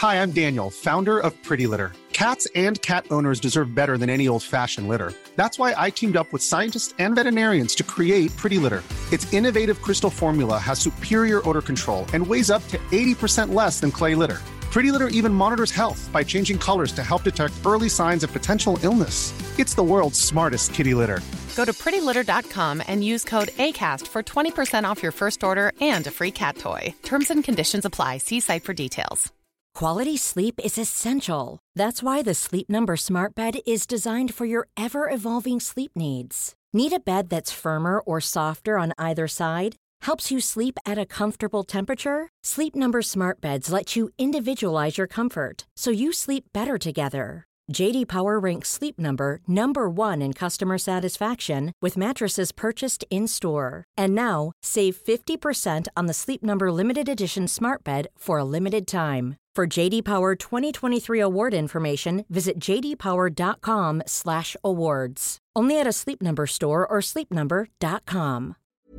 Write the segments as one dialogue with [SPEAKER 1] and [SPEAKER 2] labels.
[SPEAKER 1] Hi, I'm Daniel, founder of Pretty Litter. Cats and cat owners deserve better than any old-fashioned litter. That's why I teamed up with scientists and veterinarians to create Pretty Litter. Its innovative crystal formula has superior odor control and weighs up to 80% less than clay litter. Pretty Litter even monitors health by changing colors to help detect early signs of potential illness. It's the world's smartest kitty litter.
[SPEAKER 2] Go to prettylitter.com and use code ACAST for 20% off your first order and a free cat toy. Terms and conditions apply. See site for details.
[SPEAKER 3] Quality sleep is essential. That's why the Sleep Number Smart Bed is designed for your ever-evolving sleep needs. Need a bed that's firmer or softer on either side? Helps you sleep at a comfortable temperature? Sleep Number Smart Beds let you individualize your comfort, so you sleep better together. J.D. Power ranks Sleep Number number 1 in customer satisfaction with mattresses purchased in-store. And now, save 50% on the Sleep Number Limited Edition Smart Bed for a limited time. For J.D. Power 2023 award information, visit jdpower.com/awards. Only at a Sleep Number store or sleepnumber.com.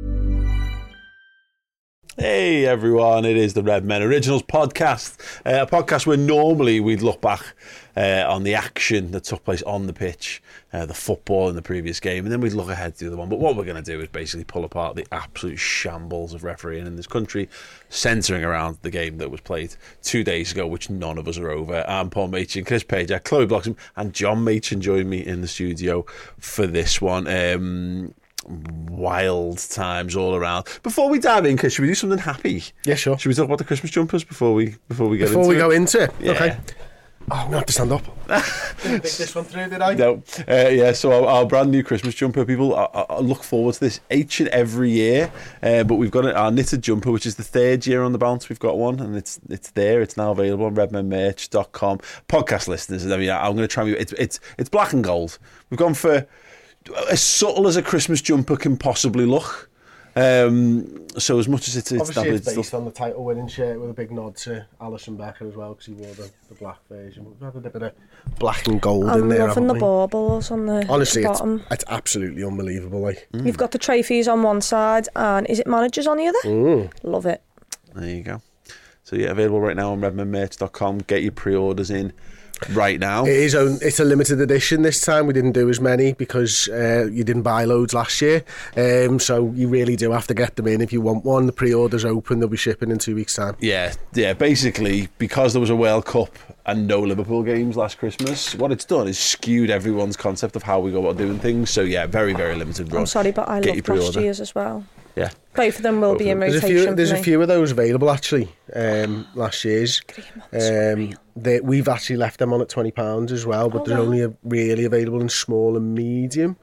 [SPEAKER 4] Hey everyone, it is the Red Men Originals podcast, a podcast where normally we'd look back on the action that took place on the pitch, the football in the previous game, and then we'd look ahead to the other one. But what we're going to do is basically pull apart the absolute shambles of refereeing in this country, centering around the game that was played 2 days ago, which none of us are over. I'm Paul Machin, Chris Page, Chloe Bloxham, and John Machin joined me in the studio for this one. Wild times all around. Before we dive in, Chris, should we do something happy?
[SPEAKER 5] Yeah, sure.
[SPEAKER 4] Should we talk about the Christmas jumpers before we
[SPEAKER 5] go into it?
[SPEAKER 4] Yeah.
[SPEAKER 5] Okay. Oh, I'm going to have to stand up. Didn't think this one through, did I?
[SPEAKER 4] No. So our brand new Christmas jumper, people, I look forward to this each and every year. But we've got our knitted jumper, which is the third year on the bounce. We've got one, and it's there. It's now available on redmenmerch.com. Podcast listeners, I mean, I'm going to try and it's black and gold. We've gone for as subtle as a Christmas jumper can possibly look. So as much as it's
[SPEAKER 5] obviously it's based on the title winning shirt with a big nod to Alisson Becker as well, because he wore the black version. We've had a bit of black and gold in there.
[SPEAKER 6] I'm loving the baubles on the
[SPEAKER 5] honestly
[SPEAKER 6] bottom.
[SPEAKER 5] It's absolutely unbelievable. Like
[SPEAKER 6] You've got the trophies on one side and is it managers on the other? Love it.
[SPEAKER 4] There you go. So yeah, available right now on redmenmerch.com. Get your pre-orders in right now.
[SPEAKER 5] It's a limited edition this time. We didn't do as many because you didn't buy loads last year, so you really do have to get them in if you want one. The pre-order's open. They'll be shipping in 2 weeks time.
[SPEAKER 4] Yeah, basically because there was a World Cup and no Liverpool games last Christmas, what it's done is skewed everyone's concept of how we go about doing things. So yeah, very, very limited run.
[SPEAKER 6] I'm sorry, but I love last year's as well.
[SPEAKER 4] Yeah,
[SPEAKER 6] both of them will be in rotation.
[SPEAKER 5] There's a few of those available actually. Last year's. We've actually left them on at £20 as well, but they're only really available in small and medium.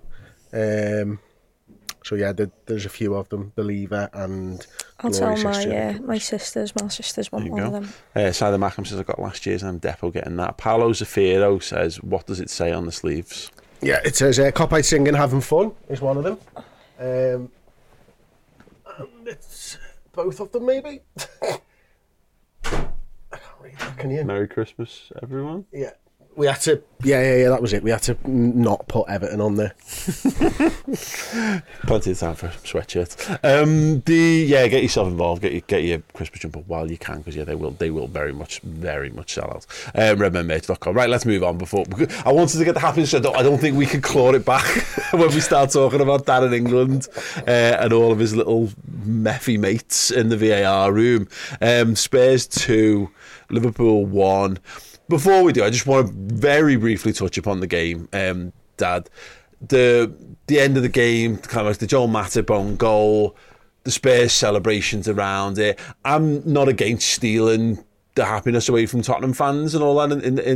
[SPEAKER 5] So yeah, there's a few of them. Believer and
[SPEAKER 6] I'll tell my sisters want one of them.
[SPEAKER 4] Sider Mackham says I got last year's and I'm depo getting that. Paolo Zafiro says, what does it say on the sleeves?
[SPEAKER 5] Yeah, it says Copite singing, having fun is one of them. It's both of them maybe. I can't read that, can you?
[SPEAKER 4] Merry Christmas, everyone.
[SPEAKER 5] Yeah. We had to, that was it. We had to not put Everton on there.
[SPEAKER 4] Plenty of time for sweatshirts. Get yourself involved. Get your Christmas jumper while you can, because they will very much sell out. Redmenmerch.com. Right, let's move on. I wanted to get the happiness. I don't think we can claw it back when we start talking about Dan in England and all of his little meffy mates in the VAR room. Spurs 2, Liverpool 1. Before we do, I just want to very briefly touch upon the game, Dad. The end of the game, kind of like the Joel Matip own goal, the Spurs celebrations around it. I'm not against stealing the happiness away from Tottenham fans and all that.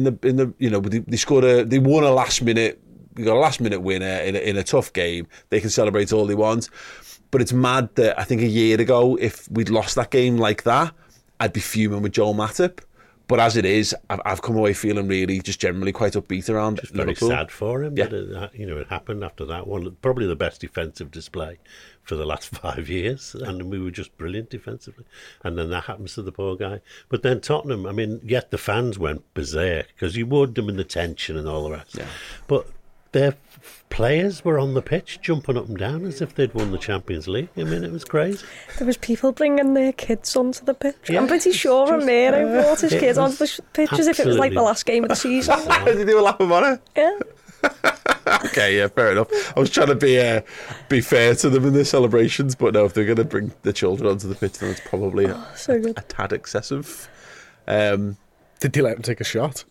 [SPEAKER 4] They won a last minute. We got a last minute winner in a tough game. They can celebrate all they want, but it's mad that I think a year ago, if we'd lost that game like that, I'd be fuming with Joel Matip. But as it is, I've come away feeling really just generally quite upbeat around
[SPEAKER 7] just
[SPEAKER 4] Liverpool.
[SPEAKER 7] Very sad for him that it happened after that one. Probably the best defensive display for the last 5 years, and we were just brilliant defensively. And then that happens to the poor guy. But then Tottenham, I mean, yet the fans went berserk because you would them in the tension and all the rest.
[SPEAKER 4] Yeah.
[SPEAKER 7] But their players were on the pitch jumping up and down as if they'd won the Champions League. I mean, it was crazy.
[SPEAKER 6] There was people bringing their kids onto the pitch.
[SPEAKER 7] Yeah,
[SPEAKER 6] I'm pretty sure Romero brought his kids onto the pitch as if it was like the last game of the season.
[SPEAKER 4] Did you do a lap of honour?
[SPEAKER 6] Yeah.
[SPEAKER 4] Okay, yeah, fair enough. I was trying to be fair to them in their celebrations, but no, if they're going to bring the children onto the pitch, then it's probably
[SPEAKER 6] so good.
[SPEAKER 4] a tad excessive.
[SPEAKER 5] Did they let him take a shot?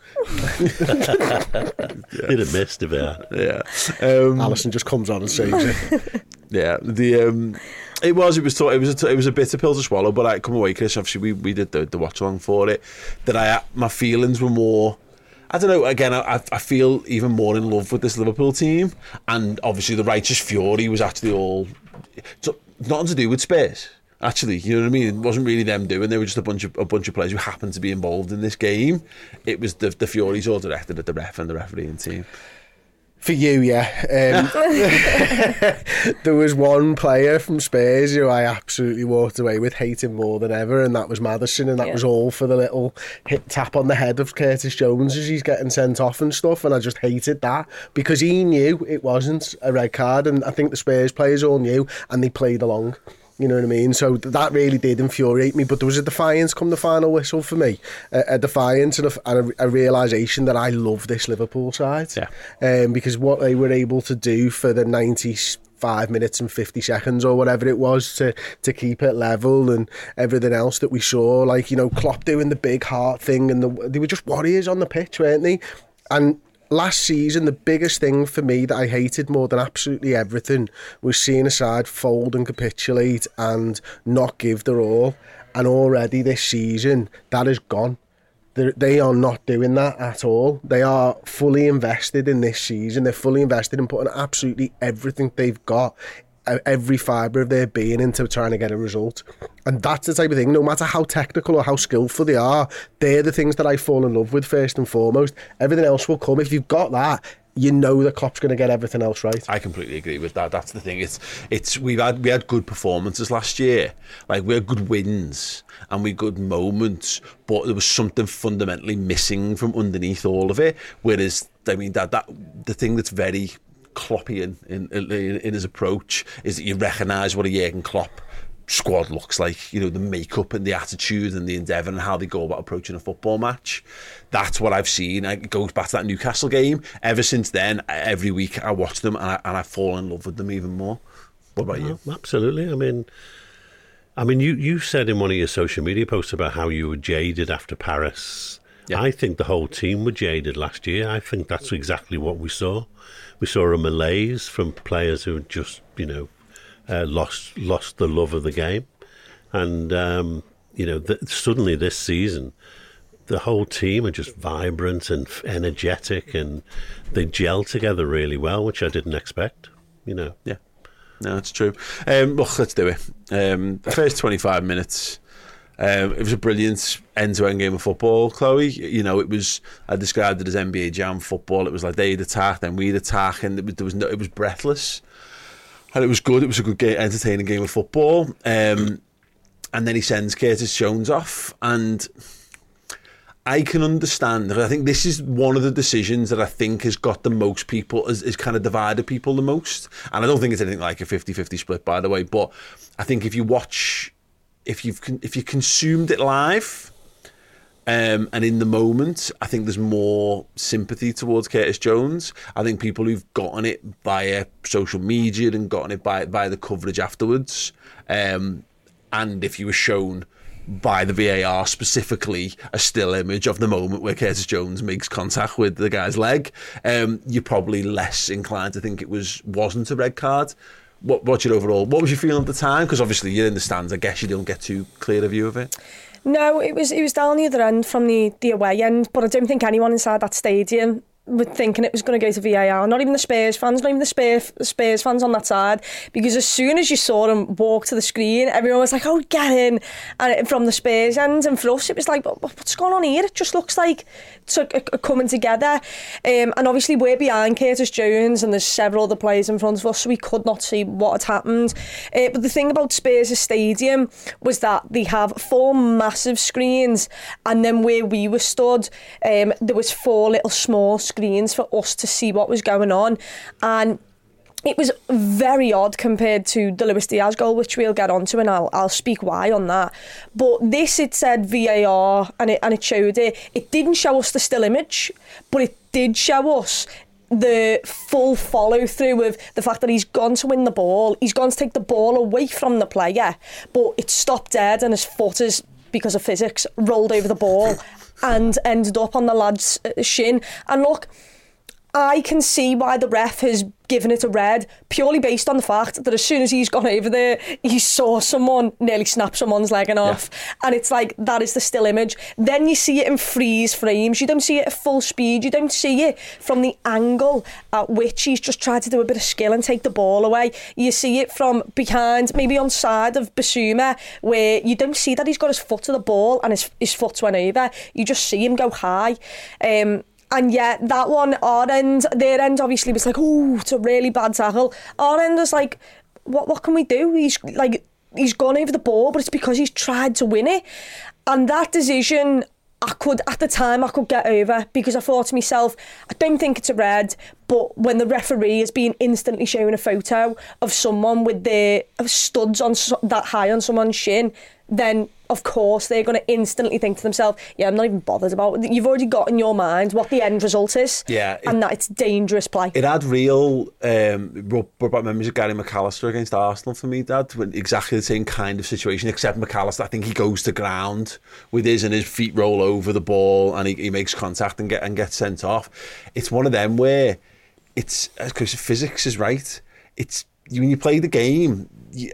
[SPEAKER 7] They'd have missed a bit.
[SPEAKER 4] Yeah.
[SPEAKER 5] Alisson just comes on and saves it.
[SPEAKER 4] Yeah, it was a bitter pill to swallow, but I come away, Chris. Obviously, we did the watch along for it. That my feelings were more. I don't know. Again, I feel even more in love with this Liverpool team, and obviously the righteous fury was actually all nothing to do with Spurs. Actually, you know what I mean? It wasn't really them doing. They were just a bunch of players who happened to be involved in this game. It was the furies all directed at the ref and the refereeing team.
[SPEAKER 5] For you, yeah. There was one player from Spurs who I absolutely walked away with hating more than ever, and that was Maddison, and that was all for the little tap on the head of Curtis Jones as he's getting sent off and stuff, and I just hated that because he knew it wasn't a red card, and I think the Spurs players all knew, and they played along. You know what I mean? So that really did infuriate me. But there was a defiance come the final whistle for me. A defiance and a realisation that I love this Liverpool side. Yeah. Because what they were able to do for the 95 minutes and 50 seconds or whatever it was to keep it level and everything else that we saw. Like, you know, Klopp doing the big heart thing. And they were just warriors on the pitch, weren't they? And last season, the biggest thing for me that I hated more than absolutely everything was seeing a side fold and capitulate and not give their all. And already this season, that is gone. They are not doing that at all. They are fully invested in this season. They're fully invested in putting absolutely everything they've got, every fibre of their being into trying to get a result. And that's the type of thing, no matter how technical or how skillful they are, they're the things that I fall in love with first and foremost. Everything else will come. If you've got that, you know the Klopp's going to get everything else right.
[SPEAKER 4] I completely agree with that. That's the thing. We had good performances last year. Like, we had good wins and we had good moments, but there was something fundamentally missing from underneath all of it. Whereas, I mean, that the thing that's very Kloppian in his approach is that you recognise what a Jurgen Klopp squad looks like, you know, the makeup and the attitude and the endeavour and how they go about approaching a football match. That's what I've seen. It goes back to that Newcastle game. Ever since then, every week I watch them and I fall in love with them even more. What about you?
[SPEAKER 7] Absolutely. I mean, you said in one of your social media posts about how you were jaded after Paris. Yeah. I think the whole team were jaded last year. I think that's exactly what we saw. We saw a malaise from players who just, you know, lost the love of the game. And, you know, suddenly this season, the whole team are just vibrant and energetic and they gel together really well, which I didn't expect, you know. Yeah,
[SPEAKER 4] no, it's true. Look, let's do it. The first 25 minutes... it was a brilliant end-to-end game of football, Chloe. You know, I described it as NBA Jam football. It was like they'd attack, then we'd attack, and it was breathless. And it was good. It was a good, entertaining game of football. And then he sends Curtis Jones off, and I can understand. I think this is one of the decisions that I think has got the most people, has kind of divided people the most. And I don't think it's anything like a 50-50 split, by the way. But I think if you watch... If you consumed it live and in the moment, I think there's more sympathy towards Curtis Jones. I think people who've gotten it via social media and gotten it by the coverage afterwards, and if you were shown by the VAR specifically a still image of the moment where Curtis Jones makes contact with the guy's leg, you're probably less inclined to think it wasn't a red card. What's your overall? What was your feeling at the time? Because obviously you're in the stands. I guess you don't get too clear a view of it.
[SPEAKER 6] No, it was down the other end from the away end, but I don't think anyone inside that stadium were thinking it was going to go to VAR. Not even the Spurs fans, not even the Spurs fans on that side, because as soon as you saw them walk to the screen, everyone was like, "Oh, get in!" And from the Spurs end, and for us, it was like, "What's going on here?" It just looks like it's a coming together. And obviously, we're behind Curtis Jones, and there's several other players in front of us, so we could not see what had happened. But the thing about Spurs' stadium was that they have 4 massive screens, and then where we were stood, there was 4 little small screens. screens for us to see what was going on. And it was very odd compared to the Luis Diaz goal, which we'll get onto, and I'll speak why on that. But this, it said VAR, and it showed it. It didn't show us the still image, but it did show us the full follow through of the fact that he's gone to win the ball. He's gone to take the ball away from the player, but it stopped dead, and his foot is, because of physics, rolled over the ball and ended up on the lad's shin. And look, I can see why the ref has given it a red, purely based on the fact that as soon as he's gone over there, he saw someone nearly snap someone's leg off. And it's like, that is the still image. Then you see it in freeze frames. You don't see it at full speed. You don't see it from the angle at which he's just tried to do a bit of skill and take the ball away. You see it from behind, maybe on side of Basuma, where you don't see that he's got his foot to the ball and his foot went over. You just see him go high. And yet that one, their end obviously was like, oh, it's a really bad tackle. Our end was like, what can we do? He's gone over the ball, but it's because he's tried to win it. And that decision, at the time I could get over, because I thought to myself, I don't think it's a red, but when the referee has been instantly showing a photo of someone with their studs on that high on someone's shin, then of course they're going to instantly think to themselves, yeah, I'm not even bothered about it. You've already got in your mind what the end result is, and that it's dangerous play.
[SPEAKER 4] It had real brought memories of Gary McAllister against Arsenal for me, Dad, when exactly the same kind of situation, except McAllister, I think he goes to ground with his feet roll over the ball, and he makes contact and gets sent off. It's one of them where it's, because physics is right, it's, when you play the game,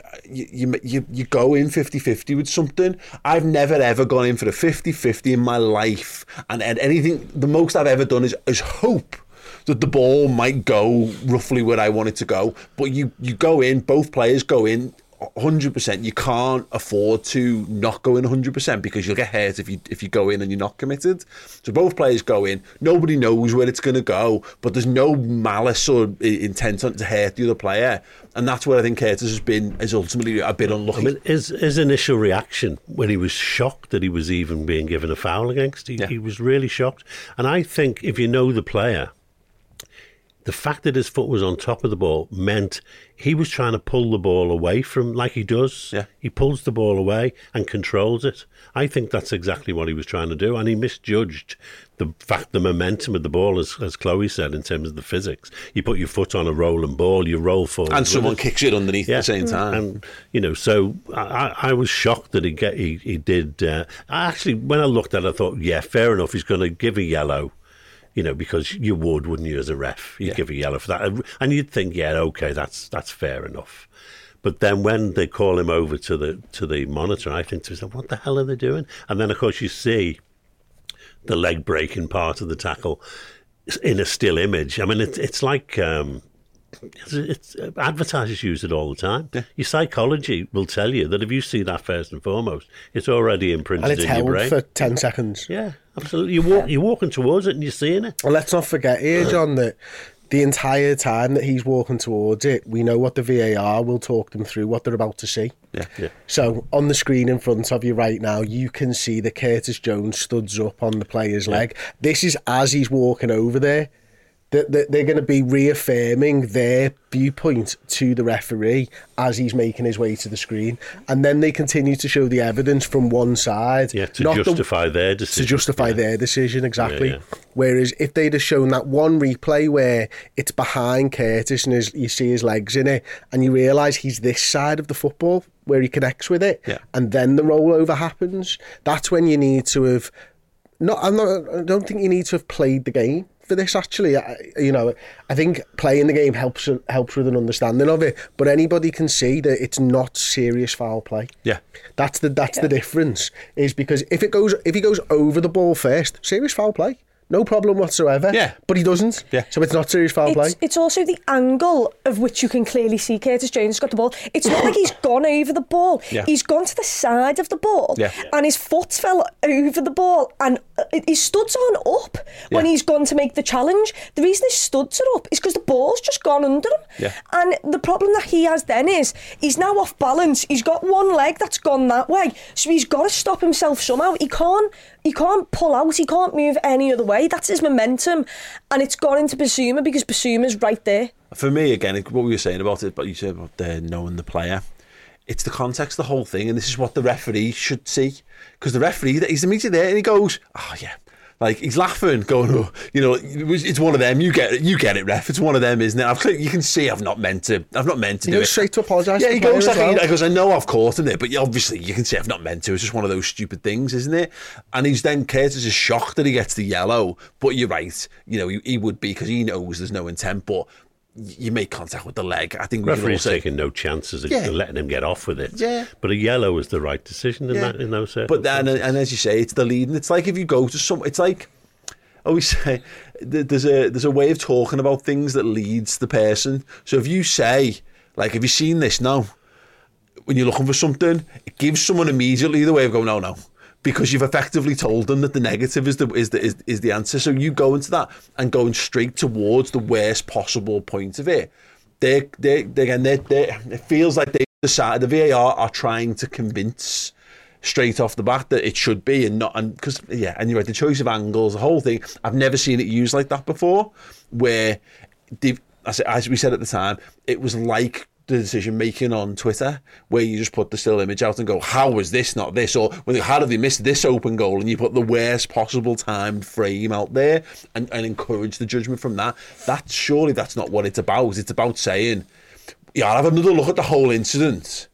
[SPEAKER 4] you go in 50-50 with something. I've never ever gone in for a 50-50 in my life, and anything, the most I've ever done is hope that the ball might go roughly where I want it to go. But you go in, both players go in 100%. You can't afford to not go in 100%, because you'll get hurt if you go in and you're not committed. So both players go in. Nobody knows where it's going to go, but there's no malice or intent to hurt the other player. And that's where I think Curtis is ultimately a bit unlucky.
[SPEAKER 7] I mean, his initial reaction when he was shocked that he was even being given a foul against, he was really shocked. And I think if you know the player, the fact that his foot was on top of the ball meant he was trying to pull the ball away from, like he does. Yeah. He pulls the ball away and controls it. I think that's exactly what he was trying to do, and he misjudged the momentum of the ball, as Chloe said, in terms of the physics. You put your foot on a rolling ball, you roll forward,
[SPEAKER 4] and someone kicks it underneath at the same time.
[SPEAKER 7] And so I was shocked that he did. Actually, when I looked at it, I thought, yeah, fair enough. He's going to give a yellow. Because you wouldn't you, as a ref? You'd give a yellow for that. And you'd think, yeah, okay, that's fair enough. But then when they call him over to the monitor, I think to myself, what the hell are they doing? And then, of course, you see the leg breaking part of the tackle in a still image. I mean, it's like... advertisers use it all the time. Yeah. Your psychology will tell you that if you see that first and foremost, it's already imprinted in your brain.
[SPEAKER 5] And it's held for 10 seconds.
[SPEAKER 7] Yeah, absolutely. You're walking towards it and you're seeing it.
[SPEAKER 5] Well, let's not forget here, John, that the entire time that he's walking towards it, we know what the VAR will talk them through, what they're about to see.
[SPEAKER 4] Yeah.
[SPEAKER 5] So on the screen in front of you right now, you can see that Curtis Jones studs up on the player's leg. This is as he's walking over there. They're going to be reaffirming their viewpoint to the referee as he's making his way to the screen, and then they continue to show the evidence from one side,
[SPEAKER 7] to justify their decision.
[SPEAKER 5] To justify their decision, exactly.
[SPEAKER 7] Yeah.
[SPEAKER 5] Whereas if they'd have shown that one replay where it's behind Curtis and you see his legs in it, and you realise he's this side of the football where he connects with it, and then the rollover happens, that's when you need to have. I don't think you need to have played the game for this, actually. I think playing the game helps with an understanding of it, but anybody can see that it's not serious foul play.
[SPEAKER 4] Yeah,
[SPEAKER 5] that's the difference, is because if he goes over the ball first, serious foul play. No problem whatsoever.
[SPEAKER 4] Yeah.
[SPEAKER 5] But he doesn't.
[SPEAKER 4] Yeah.
[SPEAKER 5] So it's not serious foul play.
[SPEAKER 6] It's also the angle of which you can clearly see Curtis Jones has got the ball. It's not like he's gone over the ball. Yeah. He's gone to the side of the ball. Yeah. And his foot fell over the ball and his studs aren't up when he's gone to make the challenge. The reason his studs are up is because the ball's just gone under him.
[SPEAKER 4] Yeah.
[SPEAKER 6] And the problem that he has then is he's now off balance. He's got one leg that's gone that way, so he's got to stop himself somehow. He can't pull out. He can't move any other way. That's his momentum, and it's gone into Bissouma because Bissouma's right there.
[SPEAKER 4] For me, again, what we were saying about it, but you said about knowing the player. It's the context of the whole thing, and this is what the referee should see. Because the referee, he's immediately there, and he goes, "Oh yeah," like he's laughing, going, "Oh, you know, it's one of them. You get it, ref. It's one of them, isn't it?" You can see I've not meant to do it.
[SPEAKER 5] He goes straight to apologise.
[SPEAKER 4] Yeah, he goes like, he goes, "I know I've caught him there, but obviously you can see I've not meant to. It's just one of those stupid things, isn't it?" And he's then Curtis is shocked that he gets the yellow, but you're right. You know, he would be because he knows there's no intent, but. You make contact with the leg. I think
[SPEAKER 7] referee's taking no chances of letting him get off with it.
[SPEAKER 4] Yeah,
[SPEAKER 7] but a yellow is the right decision in those circumstances.
[SPEAKER 4] But then, and as you say, it's the lead, and it's like if you go to some, it's like I always say, there's a way of talking about things that leads the person. So if you say, like, have you seen this? No. When you're looking for something, it gives someone immediately the way of going, no. Because you've effectively told them that the negative is the answer. So you go into that and going straight towards the worst possible point of it. It feels like they decided, the VAR are trying to convince straight off the bat that it should be and not, and because and you're right, the choice of angles, the whole thing. I've never seen it used like that before. Where as we said at the time, it was like the decision making on Twitter, where you just put the still image out and go, how was this not this, or how did they miss this open goal, and you put the worst possible timed frame out there and encourage the judgment from that. Surely that's not what it's about. It's about saying, I'll have another look at the whole incident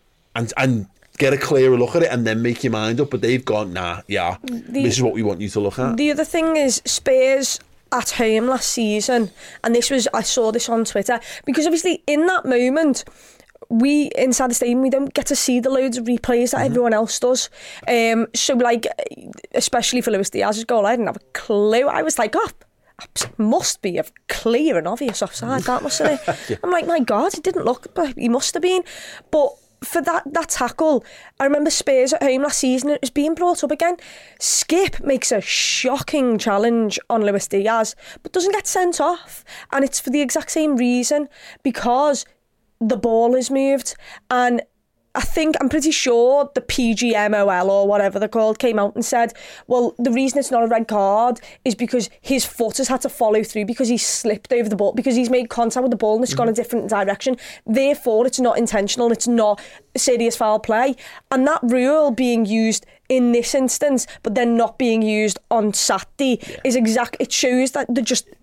[SPEAKER 4] and get a clearer look at it and then make your mind up. But they've gone, this is what we want you to look at. The
[SPEAKER 6] other thing is Spurs at home last season, and I saw this on Twitter, because obviously in that moment we inside the stadium, we don't get to see the loads of replays that everyone else does. So like, especially for Luis Diaz's goal, I didn't have a clue. I was like, must be a clear and obvious offside, that mustn't it? I'm like, my God, it didn't look, but he must have been. But for that tackle, I remember Spurs at home last season, it was being brought up again. Skip makes a shocking challenge on Luis Diaz, but doesn't get sent off. And it's for the exact same reason, because the ball is moved. And I'm pretty sure the PGMOL or whatever they're called came out and said, well, the reason it's not a red card is because his foot has had to follow through, because he slipped over the ball, because he's made contact with the ball and it's gone a different direction. Therefore, it's not intentional, it's not serious foul play. And that rule being used in this instance, but then not being used on Saturday, is it shows that they're just...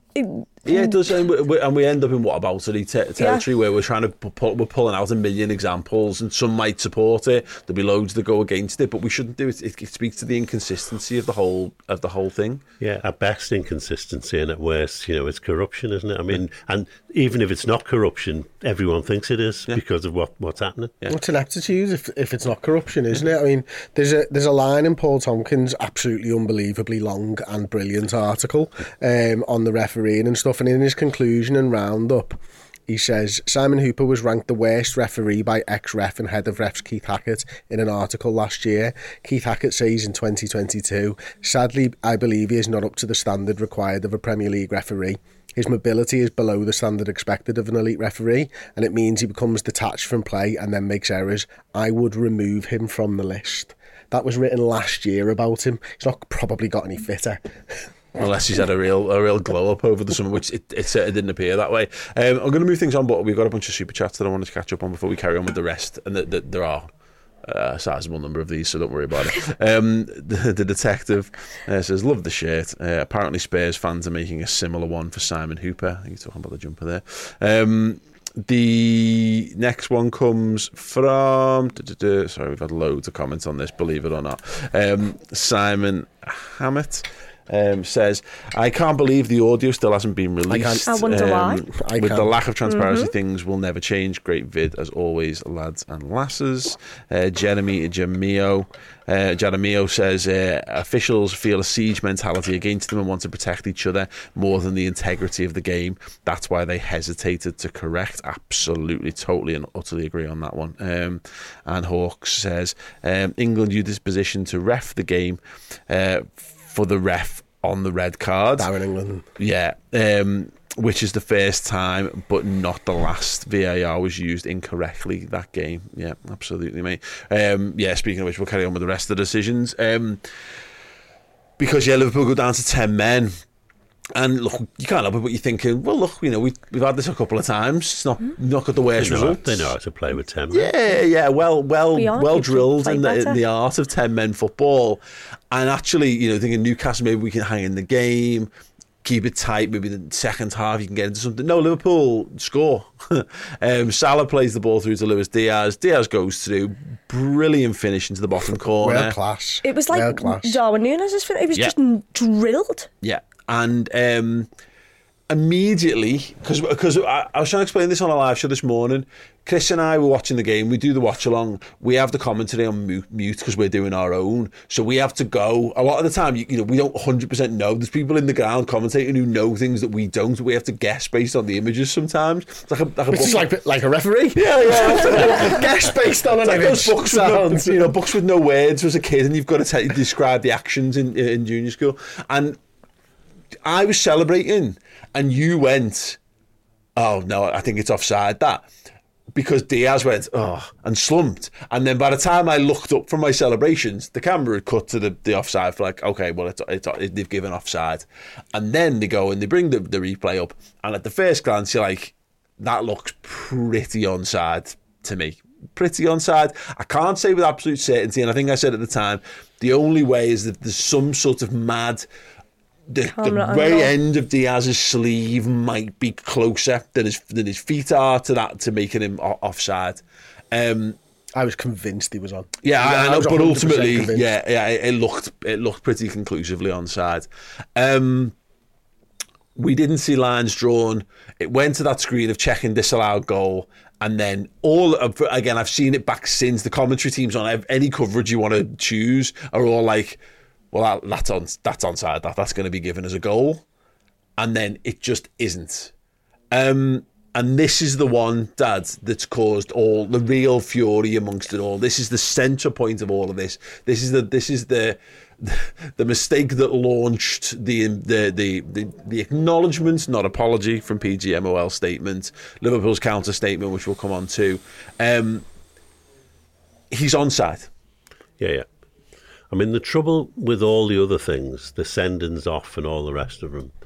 [SPEAKER 4] it does, and we end up in whataboutery territory where we're trying to we're pulling out a million examples, and some might support it. There'll be loads that go against it, but we shouldn't do it. It speaks to the inconsistency of the whole thing. Yeah,
[SPEAKER 7] at best inconsistency, and at worst, it's corruption, isn't it? I mean, and even if it's not corruption, everyone thinks it is because of what's happening.
[SPEAKER 5] Yeah. It's an aptitude if it's not corruption, isn't it? I mean, there's a line in Paul Tompkins' absolutely unbelievably long and brilliant article on the refereeing and stuff. And in his conclusion and roundup, he says, Simon Hooper was ranked the worst referee by ex-ref and head of refs Keith Hackett in an article last year. Keith Hackett says in 2022, sadly, I believe he is not up to the standard required of a Premier League referee. His mobility is below the standard expected of an elite referee, and it means he becomes detached from play and then makes errors. I would remove him from the list. That was written last year about him. He's not probably got any fitter.
[SPEAKER 4] Unless he's had a real glow up over the summer, which it certainly didn't appear that way. I'm going to move things on, but we've got a bunch of super chats that I wanted to catch up on before we carry on with the rest, and there are a sizable number of these, so don't worry about it. The detective says, love the shirt. Apparently Spurs fans are making a similar one for Simon Hooper. I think you're talking about the jumper there. The next one comes from sorry, we've had loads of comments on this, believe it or not. Simon Hammett says, I can't believe the audio still hasn't been released.
[SPEAKER 6] I wonder why.
[SPEAKER 4] With the lack of transparency, things will never change. Great vid as always, lads and lasses. Jeremy Jamio says, officials feel a siege mentality against them and want to protect each other more than the integrity of the game. That's why they hesitated to correct. Absolutely, totally and utterly agree on that one. And Hawks says, England used this position to ref the game for the ref on the red card.
[SPEAKER 5] Down in England.
[SPEAKER 4] Yeah. Which is the first time, but not the last. VAR was used incorrectly that game. Yeah, absolutely, mate. Speaking of which, we'll carry on with the rest of the decisions. Because, Liverpool go down to 10 men. And look, you can't help it, but you're thinking, well, look, we've had this a couple of times. It's not got the worst results.
[SPEAKER 7] They know how to play with 10 men.
[SPEAKER 4] Yeah, well drilled in the art of 10 men football. And actually, thinking Newcastle, maybe we can hang in the game, keep it tight, maybe the second half you can get into something. No, Liverpool score. Salah plays the ball through to Luis Diaz. Diaz goes through, brilliant finish into the bottom corner.
[SPEAKER 5] World class.
[SPEAKER 6] It was like Darwin Núñez's finish. It was just drilled.
[SPEAKER 4] Yeah. And immediately, because I was trying to explain this on a live show this morning, Chris and I were watching the game. We do the watch along. We have the commentary on mute because we're doing our own. So we have to go. A lot of the time, we don't 100% know. There's people in the ground commentating who know things that we don't. We have to guess based on the images sometimes. It's
[SPEAKER 5] like a referee.
[SPEAKER 4] Yeah.
[SPEAKER 5] Guess based on an image.
[SPEAKER 4] Books with no words as a kid, and you've got to describe the actions in junior school. And I was celebrating, and you went, oh no, I think it's offside, that. Because Diaz went, and slumped. And then by the time I looked up from my celebrations, the camera had cut to the offside for okay, well, they've given offside. And then they go and they bring the replay up. And at the first glance, you're like, that looks pretty onside to me. Pretty onside. I can't say with absolute certainty, and I think I said at the time, the only way is that there's some sort of mad... The very end of Diaz's sleeve might be closer than his feet are to making him offside. I
[SPEAKER 5] was convinced he was on.
[SPEAKER 4] Yeah, I know, but ultimately, it looked pretty conclusively onside. We didn't see lines drawn. It went to that screen of checking disallowed goal, and then again, I've seen it back since. The commentary teams on any coverage you want to choose are all like, well, that's onside. That's going to be given as a goal, and then it just isn't. And this is the one, Dad, that's caused all the real fury amongst it all. This is the centre point of all of this. This is the mistake that launched the acknowledgement, not apology, from PGMOL statement, Liverpool's counter statement, which we'll come on to. He's onside.
[SPEAKER 7] Yeah. I mean, the trouble with all the other things, the sendings off and all the rest of them,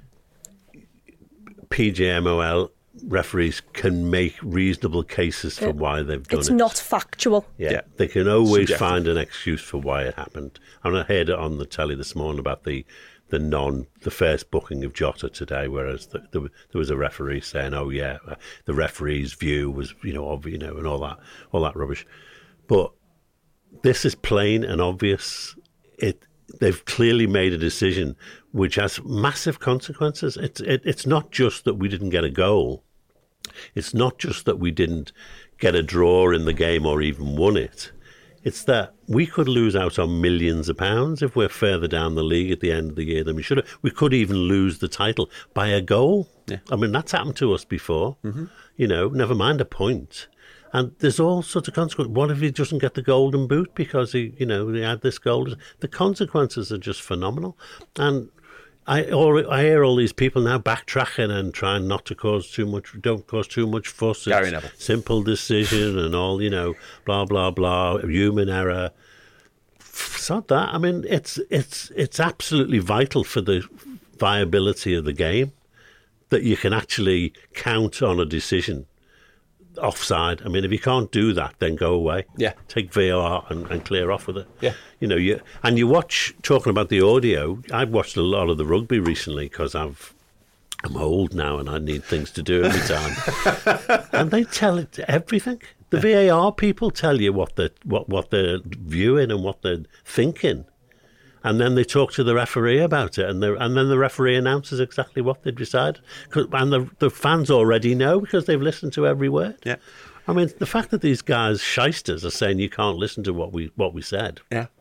[SPEAKER 7] PGMOL referees can make reasonable cases for why they've done it.
[SPEAKER 6] It's not factual.
[SPEAKER 7] Yeah, they can always find an excuse for why it happened. And I heard it on the telly this morning about the first booking of Jota today, whereas there was a referee saying, the referee's view was, and all that rubbish. But this is plain and obvious. They've clearly made a decision which has massive consequences. It's not just that we didn't get a goal. It's not just that we didn't get a draw in the game or even won it. It's that we could lose out on millions of pounds if we're further down the league at the end of the year than we should have. We could even lose the title by a goal. Yeah. I mean, that's happened to us before. Mm-hmm. Never mind a point. And there's all sorts of consequences. What if he doesn't get the golden boot because he had this goal? The consequences are just phenomenal. And I hear all these people now backtracking and trying not to don't cause too much fuss.
[SPEAKER 4] Gary Neville.
[SPEAKER 7] Simple decision and all, blah, blah, blah, human error. It's not that. I mean, it's absolutely vital for the viability of the game that you can actually count on a decision. Offside. I mean, if you can't do that, then go away.
[SPEAKER 4] Yeah.
[SPEAKER 7] Take VAR and clear off with it.
[SPEAKER 4] Yeah.
[SPEAKER 7] You watch, talking about the audio, I've watched a lot of the rugby recently because I'm old now and I need things to do every time. And they tell it everything. The VAR people tell you what they're viewing and what they're thinking. And then they talk to the referee about it, and then the referee announces exactly what they decided. And the fans already know because they've listened to every word.
[SPEAKER 4] Yeah,
[SPEAKER 7] I mean, the fact that these guys, shysters, are saying you can't listen to what we said.
[SPEAKER 4] Yeah,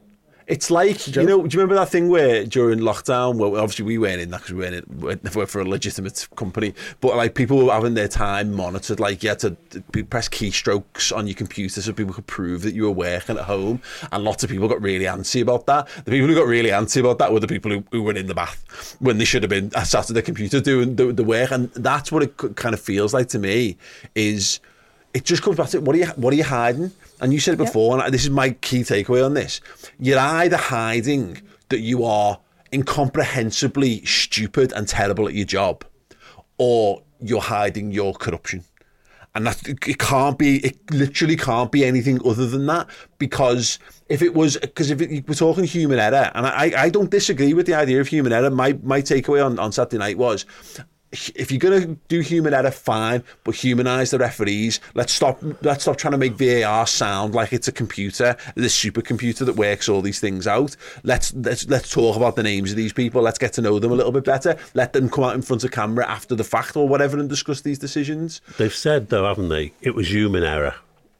[SPEAKER 4] It's like, do you remember that thing where during lockdown, well, obviously we weren't in that because we worked for a legitimate company, but like people were having their time monitored, like you had to press keystrokes on your computer so people could prove that you were working at home, and lots of people got really antsy about that. The people who got really antsy about that were the people who were in the bath when they should have been sat at the computer doing the work, and that's what it kind of feels like to me, is it just comes back to what are you hiding? And you said it before, and this is my key takeaway on this. You're either hiding that you are incomprehensibly stupid and terrible at your job, or you're hiding your corruption. And it literally can't be anything other than that, because if we're talking human error, and I don't disagree with the idea of human error. My takeaway on Saturday night was, if you're going to do human error, fine, but humanise the referees. Let's stop trying to make VAR sound like it's a computer, the supercomputer that works all these things out. Let's talk about the names of these people. Let's get to know them a little bit better. Let them come out in front of camera after the fact or whatever and discuss these decisions.
[SPEAKER 7] They've said, though, haven't they, it was human error,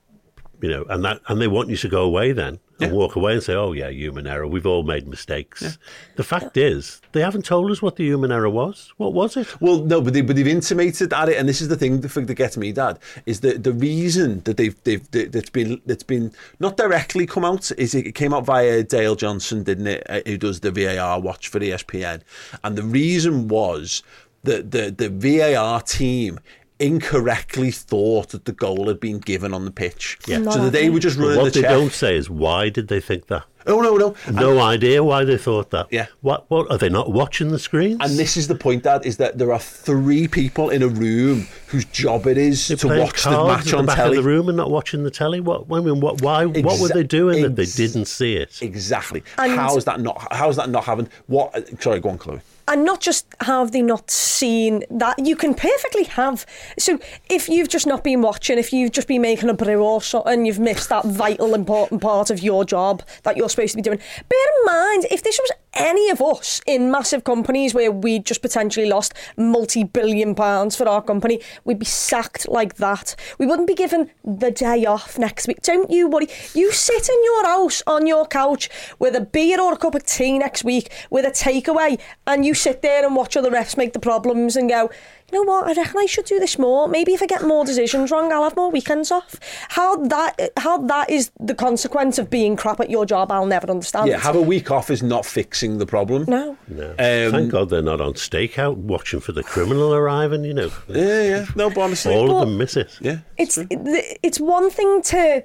[SPEAKER 7] and they want you to go away then and walk away and say, oh yeah, human error, we've all made mistakes. Yeah. The fact is, they haven't told us what the human error was. What was it?
[SPEAKER 4] Well, no, but they've intimated at it, and this is the thing that gets me, Dad, is that the reason that that's been not directly come out is it came out via Dale Johnson, didn't it, who does the VAR watch for ESPN, and the reason was that the VAR team incorrectly thought that the goal had been given on the pitch. Yeah. So that they were just running the check.
[SPEAKER 7] What they don't say is, why did they think that?
[SPEAKER 4] Oh, no.
[SPEAKER 7] No idea why they thought that.
[SPEAKER 4] Yeah.
[SPEAKER 7] What are they not watching the screens?
[SPEAKER 4] And this is the point, Dad, is that there are 3 people in a room whose job it is to watch the match on telly.
[SPEAKER 7] Back of the room and not watching the telly. Why? What were they doing that they didn't see it?
[SPEAKER 4] Exactly. How is that not having? Sorry, go on, Chloe.
[SPEAKER 6] And not just have they not seen that, you can perfectly have. So if you've just not been watching, if you've just been making a brew or something, you've missed that vital, important part of your job that you're supposed to be doing. Bear in mind, if this was any of us in massive companies where we just potentially lost multi-billion pounds for our company, we'd be sacked like that. We wouldn't be given the day off next week. Don't you worry. You sit in your house on your couch with a beer or a cup of tea next week with a takeaway, and you sit there and watch other refs make the problems and go, you know what, I reckon I should do this more. Maybe if I get more decisions wrong, I'll have more weekends off. How that is the consequence of being crap at your job, I'll never understand.
[SPEAKER 4] Yeah, have a week off is not fixing the problem.
[SPEAKER 6] No.
[SPEAKER 7] Thank God they're not on stakeout watching for the criminal arriving,
[SPEAKER 4] Yeah. No, but honestly,
[SPEAKER 7] all of them miss it.
[SPEAKER 4] Yeah.
[SPEAKER 6] It's one thing to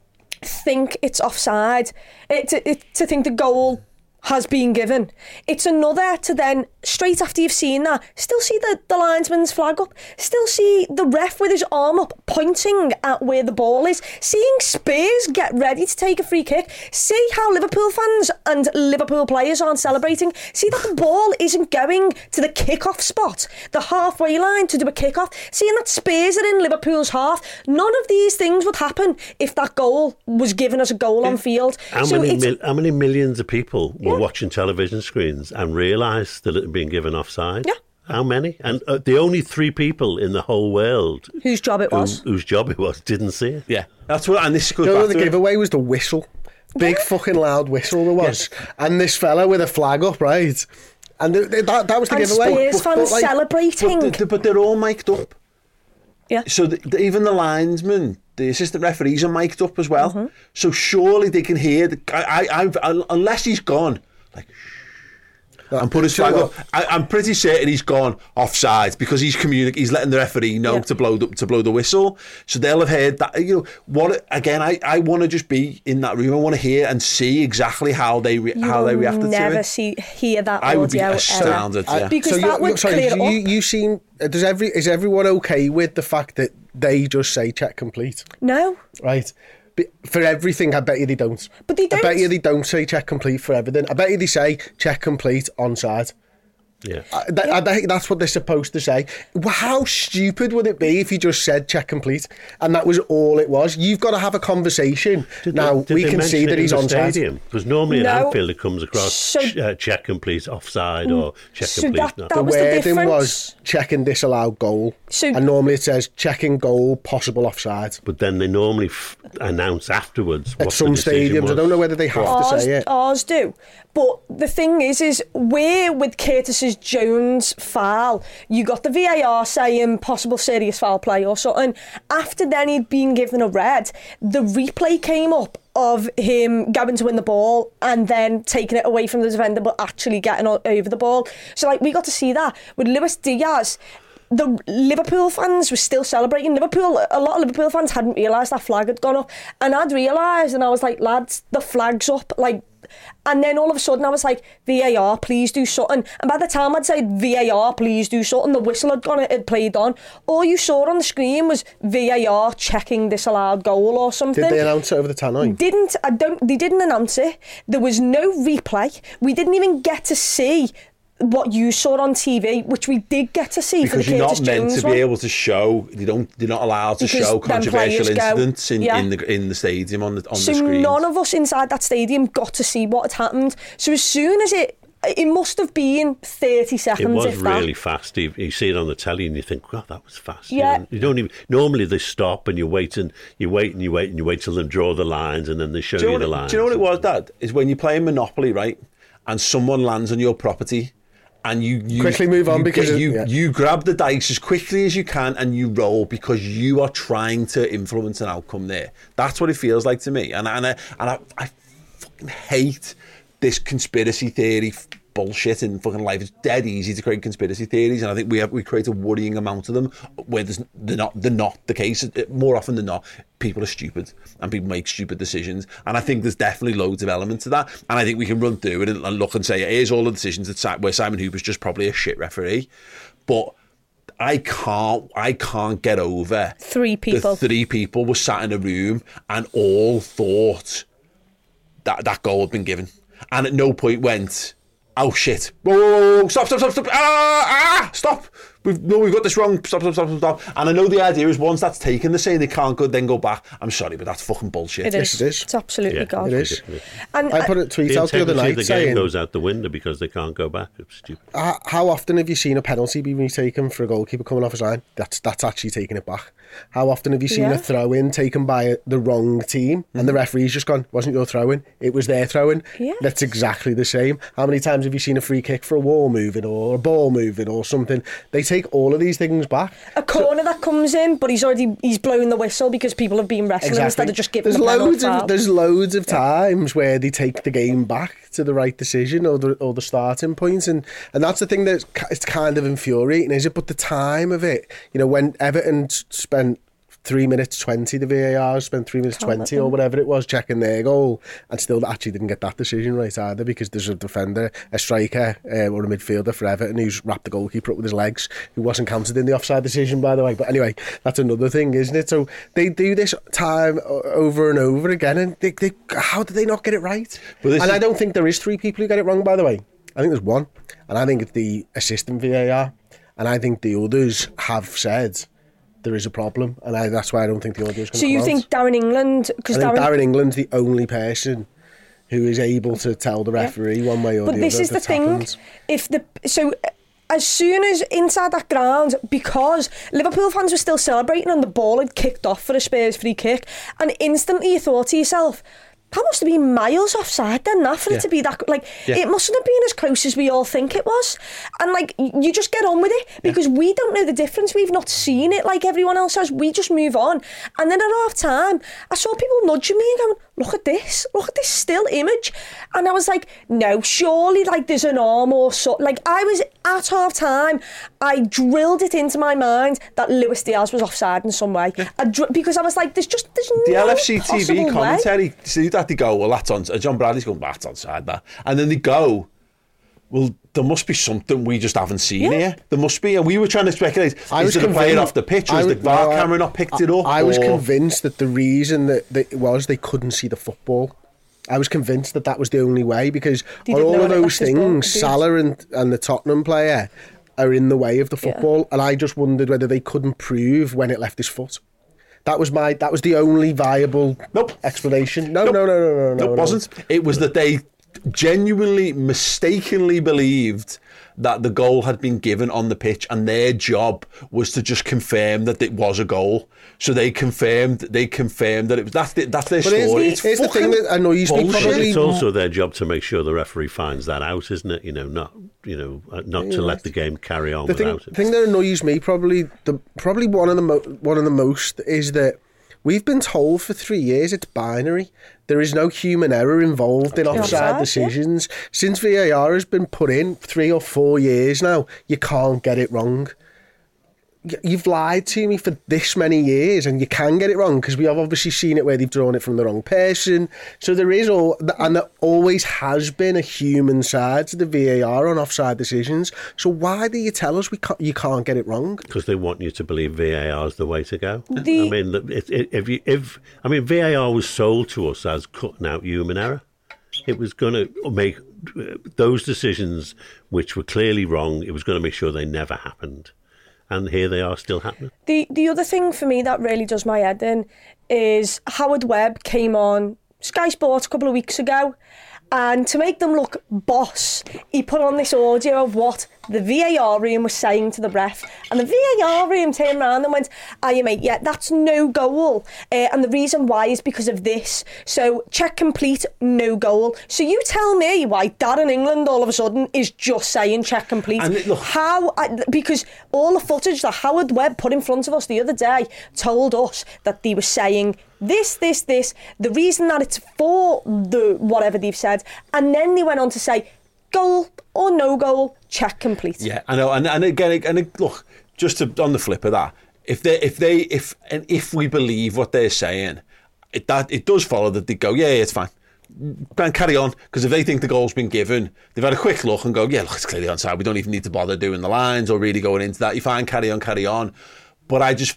[SPEAKER 6] think it's offside, to think the goal has been given. It's another to then, straight after you've seen that, still see the linesman's flag up, still see the ref with his arm up pointing at where the ball is, seeing Spurs get ready to take a free kick, see how Liverpool fans and Liverpool players aren't celebrating, see that the ball isn't going to the kick-off spot, the halfway line to do a kick-off, seeing that Spurs are in Liverpool's half. None of these things would happen if that goal was given as a goal on field.
[SPEAKER 7] How many millions of people were watching television screens and realised that it had been given offside?
[SPEAKER 6] Yeah.
[SPEAKER 7] How many? And the only 3 people in the whole world
[SPEAKER 6] whose job it was
[SPEAKER 7] didn't see it.
[SPEAKER 4] Yeah, that's what. And this goes back
[SPEAKER 5] the giveaway was the whistle, big fucking loud whistle there was, and this fella with a flag up, right? And that was the giveaway.
[SPEAKER 6] Spurs fans celebrating,
[SPEAKER 4] but they're all mic'd up.
[SPEAKER 6] Yeah.
[SPEAKER 4] So even the linesmen, the assistant referees are mic'd up as well. Mm-hmm. So surely they can hear. Unless he's gone, like, and put his flag up. I'm pretty certain he's gone offside because he's letting the referee know to blow the whistle. So they'll have heard that. What again? I want to just be in that room. I want to hear and see exactly how they reacted to it.
[SPEAKER 6] Never hear that.
[SPEAKER 4] I would be astounded.
[SPEAKER 6] Because that would clear it up.
[SPEAKER 5] You seem. Is everyone okay with the fact that they just say check complete?
[SPEAKER 6] No.
[SPEAKER 5] Right. For everything, I bet you they don't.
[SPEAKER 6] But they don't.
[SPEAKER 5] I bet you they don't say check complete for everything. I bet you they say check complete onside.
[SPEAKER 7] Yeah.
[SPEAKER 5] I think that's what they're supposed to say. How stupid would it be if you just said check complete and that was all it was? You've got to have a conversation. Now, we can see that he's on
[SPEAKER 7] stadium. Because normally in Anfield it comes across check complete offside or check complete.
[SPEAKER 5] The wording was check and disallowed goal. And normally it says check and goal, possible offside.
[SPEAKER 7] But then they normally announce afterwards what
[SPEAKER 5] at some stadiums. I don't know whether they have to say it.
[SPEAKER 6] Ours do. But the thing is where with Curtis Jones foul, you got the VAR saying possible serious foul play or something. After then he'd been given a red, the replay came up of him going to win the ball and then taking it away from the defender but actually getting over the ball. So like we got to see that with Luis Diaz. The Liverpool fans were still celebrating. A lot of Liverpool fans hadn't realised that flag had gone up, and I'd realised, and I was like, lads, the flag's up, like. And then all of a sudden I was like, VAR, please do something. And by the time I'd said VAR, please do something, the whistle had gone, it had played on. All you saw on the screen was VAR checking disallowed goal or something.
[SPEAKER 5] Did they announce it over the tannoy?
[SPEAKER 6] They didn't announce it. There was no replay. We didn't even get to see what you saw on TV, which we did get to see
[SPEAKER 4] because
[SPEAKER 6] for the Curtis
[SPEAKER 4] Jones one. Because you're not meant to be able to show. They're not allowed to show controversial incidents in the stadium on the screen.
[SPEAKER 6] So none of us inside that stadium got to see what had happened. So as soon as it must have been 30 seconds.
[SPEAKER 7] It was really fast. You see it on the telly and you think, God, that was fast.
[SPEAKER 6] Yeah.
[SPEAKER 7] You don't even. Normally they stop and you wait till they draw the lines and then they show you the lines.
[SPEAKER 4] Do you know what it was, Dad? Is when you're playing Monopoly, right? And someone lands on your property. And you
[SPEAKER 5] quickly move on because
[SPEAKER 4] you grab the dice as quickly as you can and you roll because you are trying to influence an outcome there. That's what it feels like to me. And I fucking hate this conspiracy theory bullshit in fucking life. It's dead easy to create conspiracy theories, and I think we create a worrying amount of them where they're not the case. More often than not, people are stupid and people make stupid decisions, and I think there's definitely loads of elements to that, and I think we can run through it and look and say, here's all the decisions where Simon Hooper's just probably a shit referee. But I can't get over
[SPEAKER 6] three people
[SPEAKER 4] were sat in a room and all thought that goal had been given, and at no point went, oh shit! Whoa! Stop! Stop! We've got this wrong. Stop! And I know the idea is once that's taken, they're saying they can't then go back. I'm sorry, but that's fucking bullshit.
[SPEAKER 6] It is.
[SPEAKER 5] It's
[SPEAKER 6] absolutely gone.
[SPEAKER 5] It is. And I put a tweet out the other night
[SPEAKER 7] the
[SPEAKER 5] saying
[SPEAKER 7] game goes out the window because they can't go back. It's stupid.
[SPEAKER 5] How often have you seen a penalty be retaken for a goalkeeper coming off his line? That's actually taking it back. How often have you seen a throw-in taken by the wrong team and the referee's just gone, wasn't your throw-in, it was their throw-in?
[SPEAKER 6] Yeah.
[SPEAKER 5] That's exactly the same. How many times have you seen a free kick for a wall moving or a ball moving or something? They take all of these things back.
[SPEAKER 6] A corner that comes in, but he's blown the whistle because people have been wrestling instead of just giving
[SPEAKER 5] There's loads of times where they take the game back to the right decision or the starting point, and that's the thing that it's kind of infuriating, is it? But the time of it, when Everton spent 3 minutes 20, the VAR spent 3 minutes 20 or whatever it was checking their goal, and still actually didn't get that decision right either, because there's a defender, a striker or a midfielder for Everton who's wrapped the goalkeeper up with his legs, who wasn't counted in the offside decision, by the way. But anyway, that's another thing, isn't it? So they do this time over and over again, and they how did they not get it right? I don't think there is 3 people who get it wrong, by the way. I think there's one, and I think it's the assistant VAR, and I think the others have said there is a problem, and that's why I don't think the audio is going to come out.
[SPEAKER 6] So you think Darren England...
[SPEAKER 5] I think Darren England's the only person who is able to tell the referee one way or the other.
[SPEAKER 6] But this is the thing. As soon as inside that ground, because Liverpool fans were still celebrating and the ball had kicked off for a Spurs free kick, and instantly you thought to yourself, that must have been miles offside then, for it to be that... It mustn't have been as close as we all think it was. And, you just get on with it, because we don't know the difference. We've not seen it like everyone else has. We just move on. And then at half-time, I saw people nudging me and going, look at this still image. And I was like, no, surely, there's an arm or so. I was at half-time, I drilled it into my mind that Luis Diaz was offside in some way. Because I was like, there's
[SPEAKER 4] the
[SPEAKER 6] no
[SPEAKER 4] LFC TV commentary,
[SPEAKER 6] way.
[SPEAKER 4] See that they go, well, that's on. John Bradley's going, that's onside, that. And then they go, well, there must be something we just haven't seen here. There must be. And we were trying to speculate, is it a player off the pitch, or has the VAR camera not picked it up?
[SPEAKER 5] I was convinced that the reason that it was they couldn't see the football. I was convinced that was the only way, because
[SPEAKER 6] They
[SPEAKER 5] on
[SPEAKER 6] didn't
[SPEAKER 5] all
[SPEAKER 6] know
[SPEAKER 5] of
[SPEAKER 6] when it
[SPEAKER 5] those
[SPEAKER 6] left his ball,
[SPEAKER 5] things,
[SPEAKER 6] did.
[SPEAKER 5] Salah and the Tottenham player are in the way of the football, and I just wondered whether they couldn't prove when it left his foot. That was the only viable explanation. No,
[SPEAKER 4] it wasn't. It was that they genuinely, mistakenly believed that the goal had been given on the pitch, and their job was to just confirm that it was a goal. So they confirmed that it was. That's their story.
[SPEAKER 5] Here's the thing that annoys me.
[SPEAKER 7] But
[SPEAKER 5] Probably
[SPEAKER 7] it's also their job to make sure the referee finds that out, isn't it? Not to let the game carry on without it.
[SPEAKER 5] The thing that annoys me probably one of the most is that we've been told for 3 years it's binary. There is no human error involved in offside decisions. Yeah. Since VAR has been put in 3 or 4 years now, you can't get it wrong. You've lied to me for this many years, and you can get it wrong, because we have obviously seen it where they've drawn it from the wrong person. So there is and there always has been a human side to the VAR on offside decisions. So why do you tell us you can't get it wrong?
[SPEAKER 7] Because they want you to believe VAR is the way to go. VAR was sold to us as cutting out human error. It was going to make those decisions which were clearly wrong. It was going to make sure they never happened. And here they are, still happening.
[SPEAKER 6] The other thing for me that really does my head in is Howard Webb came on Sky Sports a couple of weeks ago, and to make them look boss, he put on this audio of what the VAR room was saying to the ref, and the VAR room turned around and went, "Aye, mate, yeah, that's no goal, and the reason why is because of this. So check complete, no goal." So you tell me why Darren England all of a sudden is just saying check complete? Because all the footage that Howard Webb put in front of us the other day told us that they were saying this. The reason that it's for the whatever they've said, and then they went on to say goal or no goal, check complete.
[SPEAKER 4] Yeah, I know, and again, look, just on the flip of that, if we believe what they're saying, it does follow that they go, yeah, it's fine, and carry on, because if they think the goal's been given, they've had a quick look and go, yeah, look, it's clearly onside. We don't even need to bother doing the lines or really going into that. You fine, carry on. But I just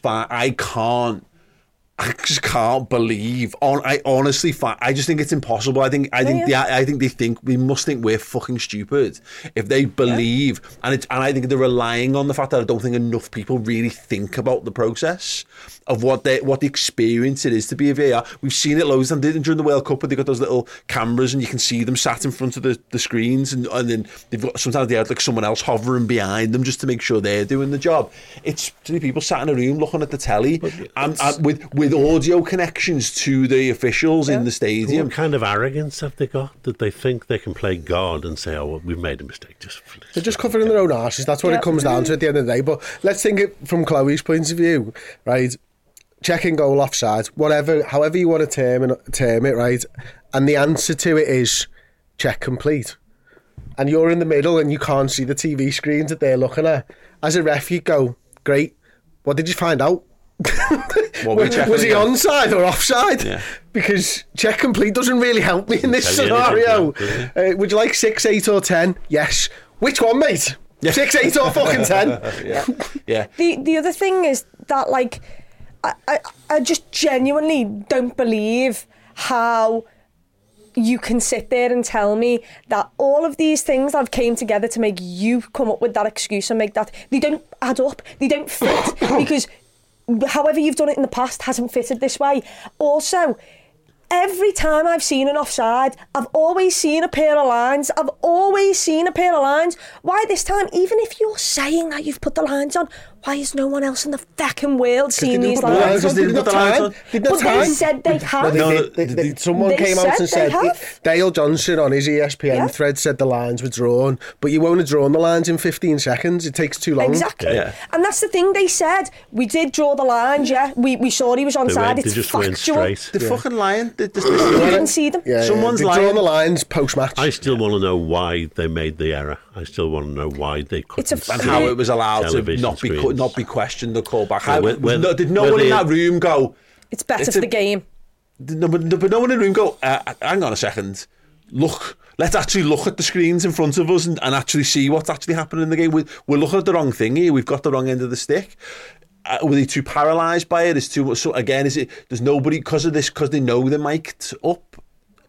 [SPEAKER 4] believe. I honestly find. I just think it's impossible. I think they think we must think we're fucking stupid if they believe, and I think they're relying on the fact that I don't think enough people really think about the process of what the experience it is to be a VAR. We've seen it loads of times during the World Cup, where they've got those little cameras and you can see them sat in front of the screens, and then they've got sometimes they have like someone else hovering behind them just to make sure they're doing the job. It's people sat in a room looking at the telly and with audio connections to the officials in the stadium.
[SPEAKER 7] What kind of arrogance have they got that they think they can play God and say, "Oh, well, we've made a mistake"?
[SPEAKER 5] They're just covering their own arses. That's what it comes down to at the end of the day. But let's think it from Chloe's point of view, right? Checking goal offside, however you want to term it, right? And the answer to it is check complete. And you're in the middle and you can't see the TV screens that they're looking at. As a ref, you go, great. What did you find out? Was he onside or offside? Yeah. Because check complete doesn't really help me in this scenario. Would you like 6, 8 or 10? Yes. Which one, mate? 6, 8 or fucking 10?
[SPEAKER 4] Yeah.
[SPEAKER 6] The other thing is that, like, I just genuinely don't believe how you can sit there and tell me that all of these things that have came together to make you come up with that excuse and make that, they don't add up, they don't fit, because however you've done it in the past hasn't fitted this way. Also, every time I've seen an offside, I've always seen a pair of lines. Why this time? Even if you're saying that you've put the lines on, why is no one else in the fucking world seeing these lines?
[SPEAKER 5] Because they didn't put the lines on.
[SPEAKER 6] They said they have.
[SPEAKER 5] Someone came out and said, Dale Johnson on his ESPN thread said the lines were drawn, but you won't have drawn the lines in 15 seconds. It takes too long.
[SPEAKER 6] Exactly. Yeah. And that's the thing they said. We did draw the lines, yeah. We saw he was onside. It's
[SPEAKER 7] just
[SPEAKER 6] factual.
[SPEAKER 7] Went straight.
[SPEAKER 4] The fucking line.
[SPEAKER 6] You didn't see them.
[SPEAKER 5] Yeah,
[SPEAKER 4] Someone's
[SPEAKER 5] drawn the lines post-match.
[SPEAKER 7] I still want to know why they made the error. I still want to know why they couldn't see
[SPEAKER 4] and how it was allowed to not be questioned or called back. Did no one in that room go,
[SPEAKER 6] it's better for the game?
[SPEAKER 4] But no one in the room go, hang on a second, look, let's actually look at the screens in front of us and actually see what's actually happening in the game. We're looking at the wrong thing here. We've got the wrong end of the stick. Were they too paralysed by it? Is it? There's nobody because of this, because they know they're mic'd up.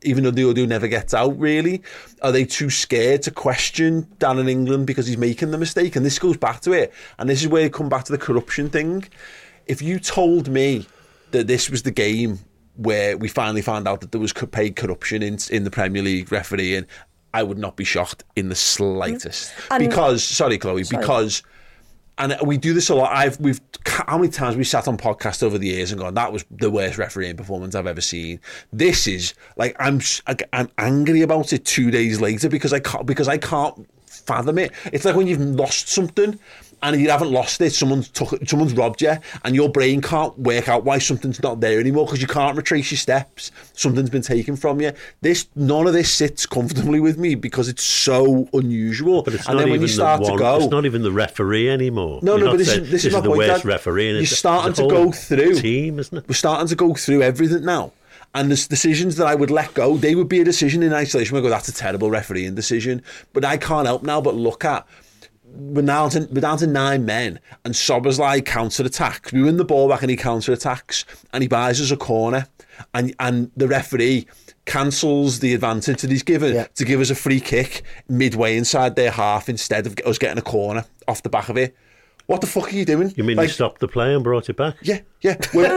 [SPEAKER 4] even though the audio never gets out, really? Are they too scared to question Dan in England because he's making the mistake? And this goes back to it. And this is where you come back to the corruption thing. If you told me that this was the game where we finally found out that there was paid corruption in the Premier League refereeing, I would not be shocked in the slightest. Because, sorry, Chloe, because... And we do this a lot. How many times we sat on podcasts over the years and gone, that was the worst refereeing performance I've ever seen. This is like, I'm angry about it 2 days later because I can't fathom it. It's like when you've lost something and you haven't lost it, someone's robbed you, and your brain can't work out why something's not there anymore because you can't retrace your steps. Something's been taken from you. None of this sits comfortably with me because it's so unusual.
[SPEAKER 7] But it's
[SPEAKER 4] and
[SPEAKER 7] not
[SPEAKER 4] then when
[SPEAKER 7] even
[SPEAKER 4] you start to go,
[SPEAKER 7] it's not even the referee anymore.
[SPEAKER 4] No, but this is my
[SPEAKER 7] the
[SPEAKER 4] point.
[SPEAKER 7] worst referee. And
[SPEAKER 4] you're starting to go through
[SPEAKER 7] team, isn't it?
[SPEAKER 4] We're starting to go through everything now. And the decisions that I would let go, they would be a decision in isolation where I go, that's a terrible refereeing decision. But I can't help now but look at, we're down to 9 men, and Szoboszlai counter-attacks. We win the ball back and he counter-attacks, and he buys us a corner, and the referee cancels the advantage that he's given to give us a free kick midway inside their half instead of us getting a corner off the back of it. What the fuck are you doing?
[SPEAKER 7] You mean you stopped the play and brought it back?
[SPEAKER 4] Yeah. Well,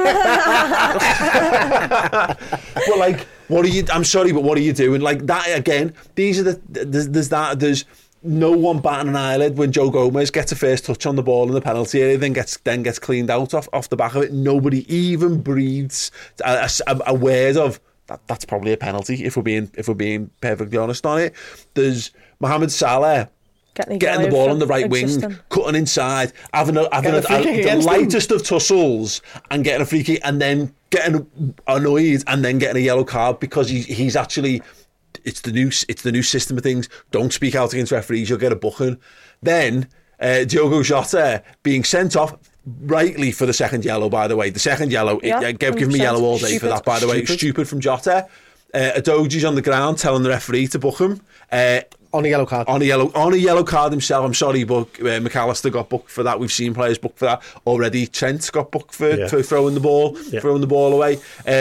[SPEAKER 4] like, what are you... I'm sorry, but what are you doing? Like, that, again, these are there's no one batting an eyelid when Joe Gomez gets a first touch on the ball in the penalty area, then gets cleaned out off the back of it. Nobody even breathes a word of that's probably a penalty if we're being perfectly honest on it. There's Mohamed Salah getting the ball on the right wing, cutting inside, having the lightest of tussles and getting a free kick, and then getting annoyed and then getting a yellow card because he's actually... It's the new system of things. Don't speak out against referees, you'll get a booking. Then Diogo Jota being sent off rightly for the second yellow, by the way. The second yellow, give me yellow all day for that, by the way. Stupid from Jota. Adoji's on the ground telling the referee to book him.
[SPEAKER 5] On a yellow card.
[SPEAKER 4] On a yellow card himself. I'm sorry, but McAllister got booked for that. We've seen players booked for that already. Trent got booked for throwing the ball away.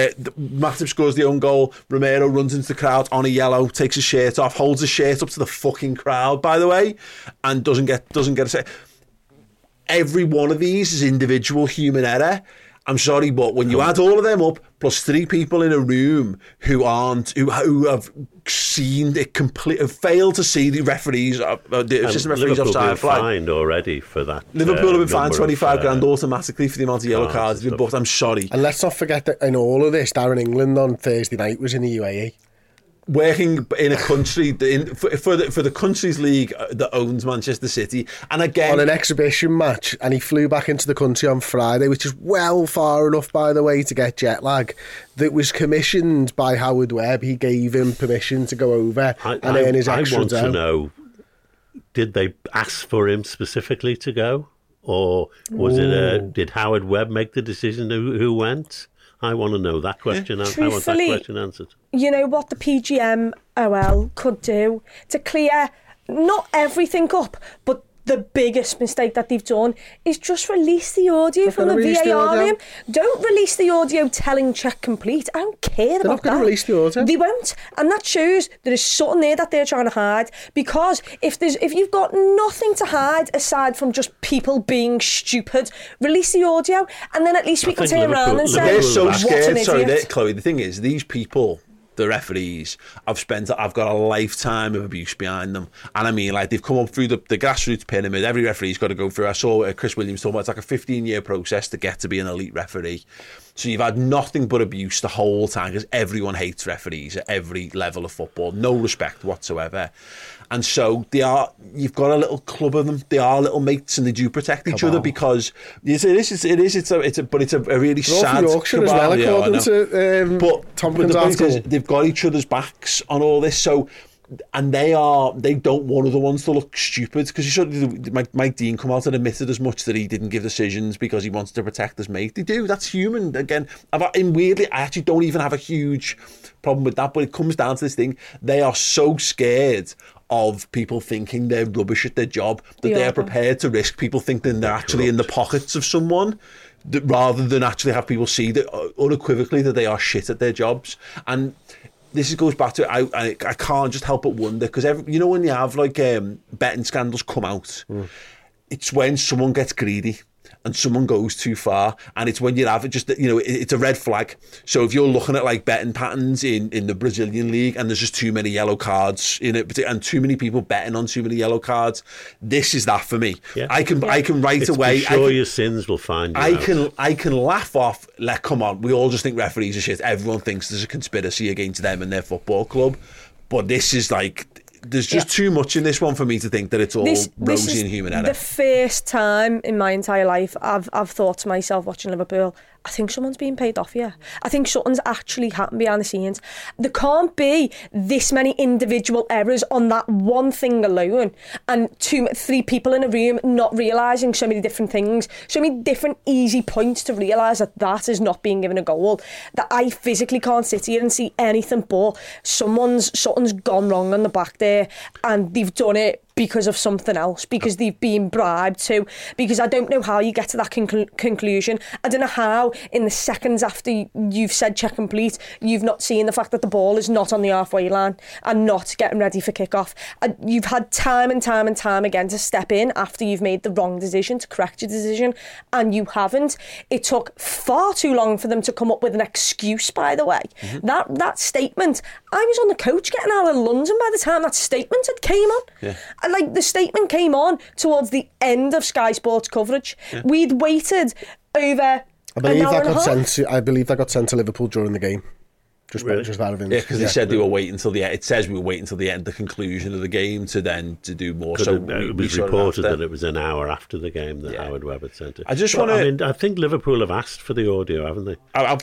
[SPEAKER 4] Matip scores the own goal. Romero runs into the crowd on a yellow, takes his shirt off, holds his shirt up to the fucking crowd, by the way, and doesn't get a say. Every one of these is individual human error. I'm sorry, but when you add all of them up, plus 3 people in a room who have seen it completely, failed to see the referees, the assistant referees offside flag.
[SPEAKER 7] Liverpool been fined already for that.
[SPEAKER 4] Liverpool have been fined 25 grand automatically for the amount of yellow cards they've been booked. I'm sorry.
[SPEAKER 5] And let's not forget that in all of this, Darren England on Thursday night was in the UAE.
[SPEAKER 4] Working in a country for the country's league that owns Manchester City, and again
[SPEAKER 5] on an exhibition match, and he flew back into the country on Friday, which is well far enough, by the way, to get jet lag. That was commissioned by Howard Webb. He gave him permission to go over and earn his extra.
[SPEAKER 7] I want to know: did they ask for him specifically to go, or was it? Did Howard Webb make the decision who went? I want to know that question. I want that question answered.
[SPEAKER 6] You know what the PGMOL could do to clear not everything up, but the biggest mistake that they've done is just release the audio from the VAR room. Don't release the audio telling check complete. I don't care about that. They're not going
[SPEAKER 5] to release the audio.
[SPEAKER 6] They won't. And that shows there is something there that they're trying to hide. Because if you've got nothing to hide aside from just people being stupid, release the audio, and then at least we can turn around and say,
[SPEAKER 4] they're so
[SPEAKER 6] what
[SPEAKER 4] scared.
[SPEAKER 6] an idiot.
[SPEAKER 4] Sorry, Chloe, the thing is, these people, the referees, I've got a lifetime of abuse behind them, and I mean, like, they've come up through the grassroots pyramid. Every referee's got to go through. I saw Chris Williams talking about it's like a 15-year process to get to be an elite referee. So you've had nothing but abuse the whole time because everyone hates referees at every level of football, no respect whatsoever. And so you've got a little club of them. They are little mates, and they do protect each other because it's a really sad
[SPEAKER 5] Yorkshire as well, according to Tompkins' article.
[SPEAKER 4] They've got each other's backs on all this. So, and they don't want other ones to look stupid, because Mike Dean come out and admitted as much that he didn't give decisions because he wants to protect his mate. They do. That's human. Again, weirdly, I actually don't even have a huge problem with that, but it comes down to this thing. They are so scared of people thinking they're rubbish at their job that they're prepared to risk people thinking they're actually in the pockets of someone, rather than actually have people see that unequivocally that they are shit at their jobs. And this goes back to I can't just help but wonder, because you know when you have like betting scandals come out, it's when someone gets greedy and someone goes too far, and it's when you have it just, you know, it's a red flag. So if you're looking at like betting patterns in the Brazilian league and there's just too many yellow cards in it, and too many people betting on too many yellow cards, this is that for me. I can right away.
[SPEAKER 7] Your sins will find you
[SPEAKER 4] I can laugh off. Like, come on, we all just think referees are shit. Everyone thinks there's a conspiracy against them and their football club, but this is like, there's just too much in this one for me to think that it's all rosy and human error.
[SPEAKER 6] The first time in my entire life I've thought to myself watching Liverpool, I think someone's being paid off here. I think something's actually happened behind the scenes. There can't be this many individual errors on that one thing alone, and 2-3 people in a room not realising so many different things, so many different easy points to realise that is not being given a goal, that I physically can't sit here and see anything but something's gone wrong on the back there, and they've done it because of something else, because they've been bribed to, because I don't know how you get to that conclusion. I don't know how in the seconds after you've said check complete, you've not seen the fact that the ball is not on the halfway line and not getting ready for kick-off. You've had time and time and time again to step in after you've made the wrong decision, to correct your decision, and you haven't. It took far too long for them to come up with an excuse, by the way. That statement, I was on the coach getting out of London by the time that statement had came on. Like, the statement came on towards the end of Sky Sports coverage. We'd waited over
[SPEAKER 5] I believe that got sent to Liverpool during the game. Just out of interest.
[SPEAKER 4] Yeah, because they said they were waiting until the end. It says we were waiting until the end, the conclusion of the game, to do more. So
[SPEAKER 7] it was reported that it was an hour after the game that Howard Webb had sent it.
[SPEAKER 4] I
[SPEAKER 7] think Liverpool have asked for the audio, haven't they?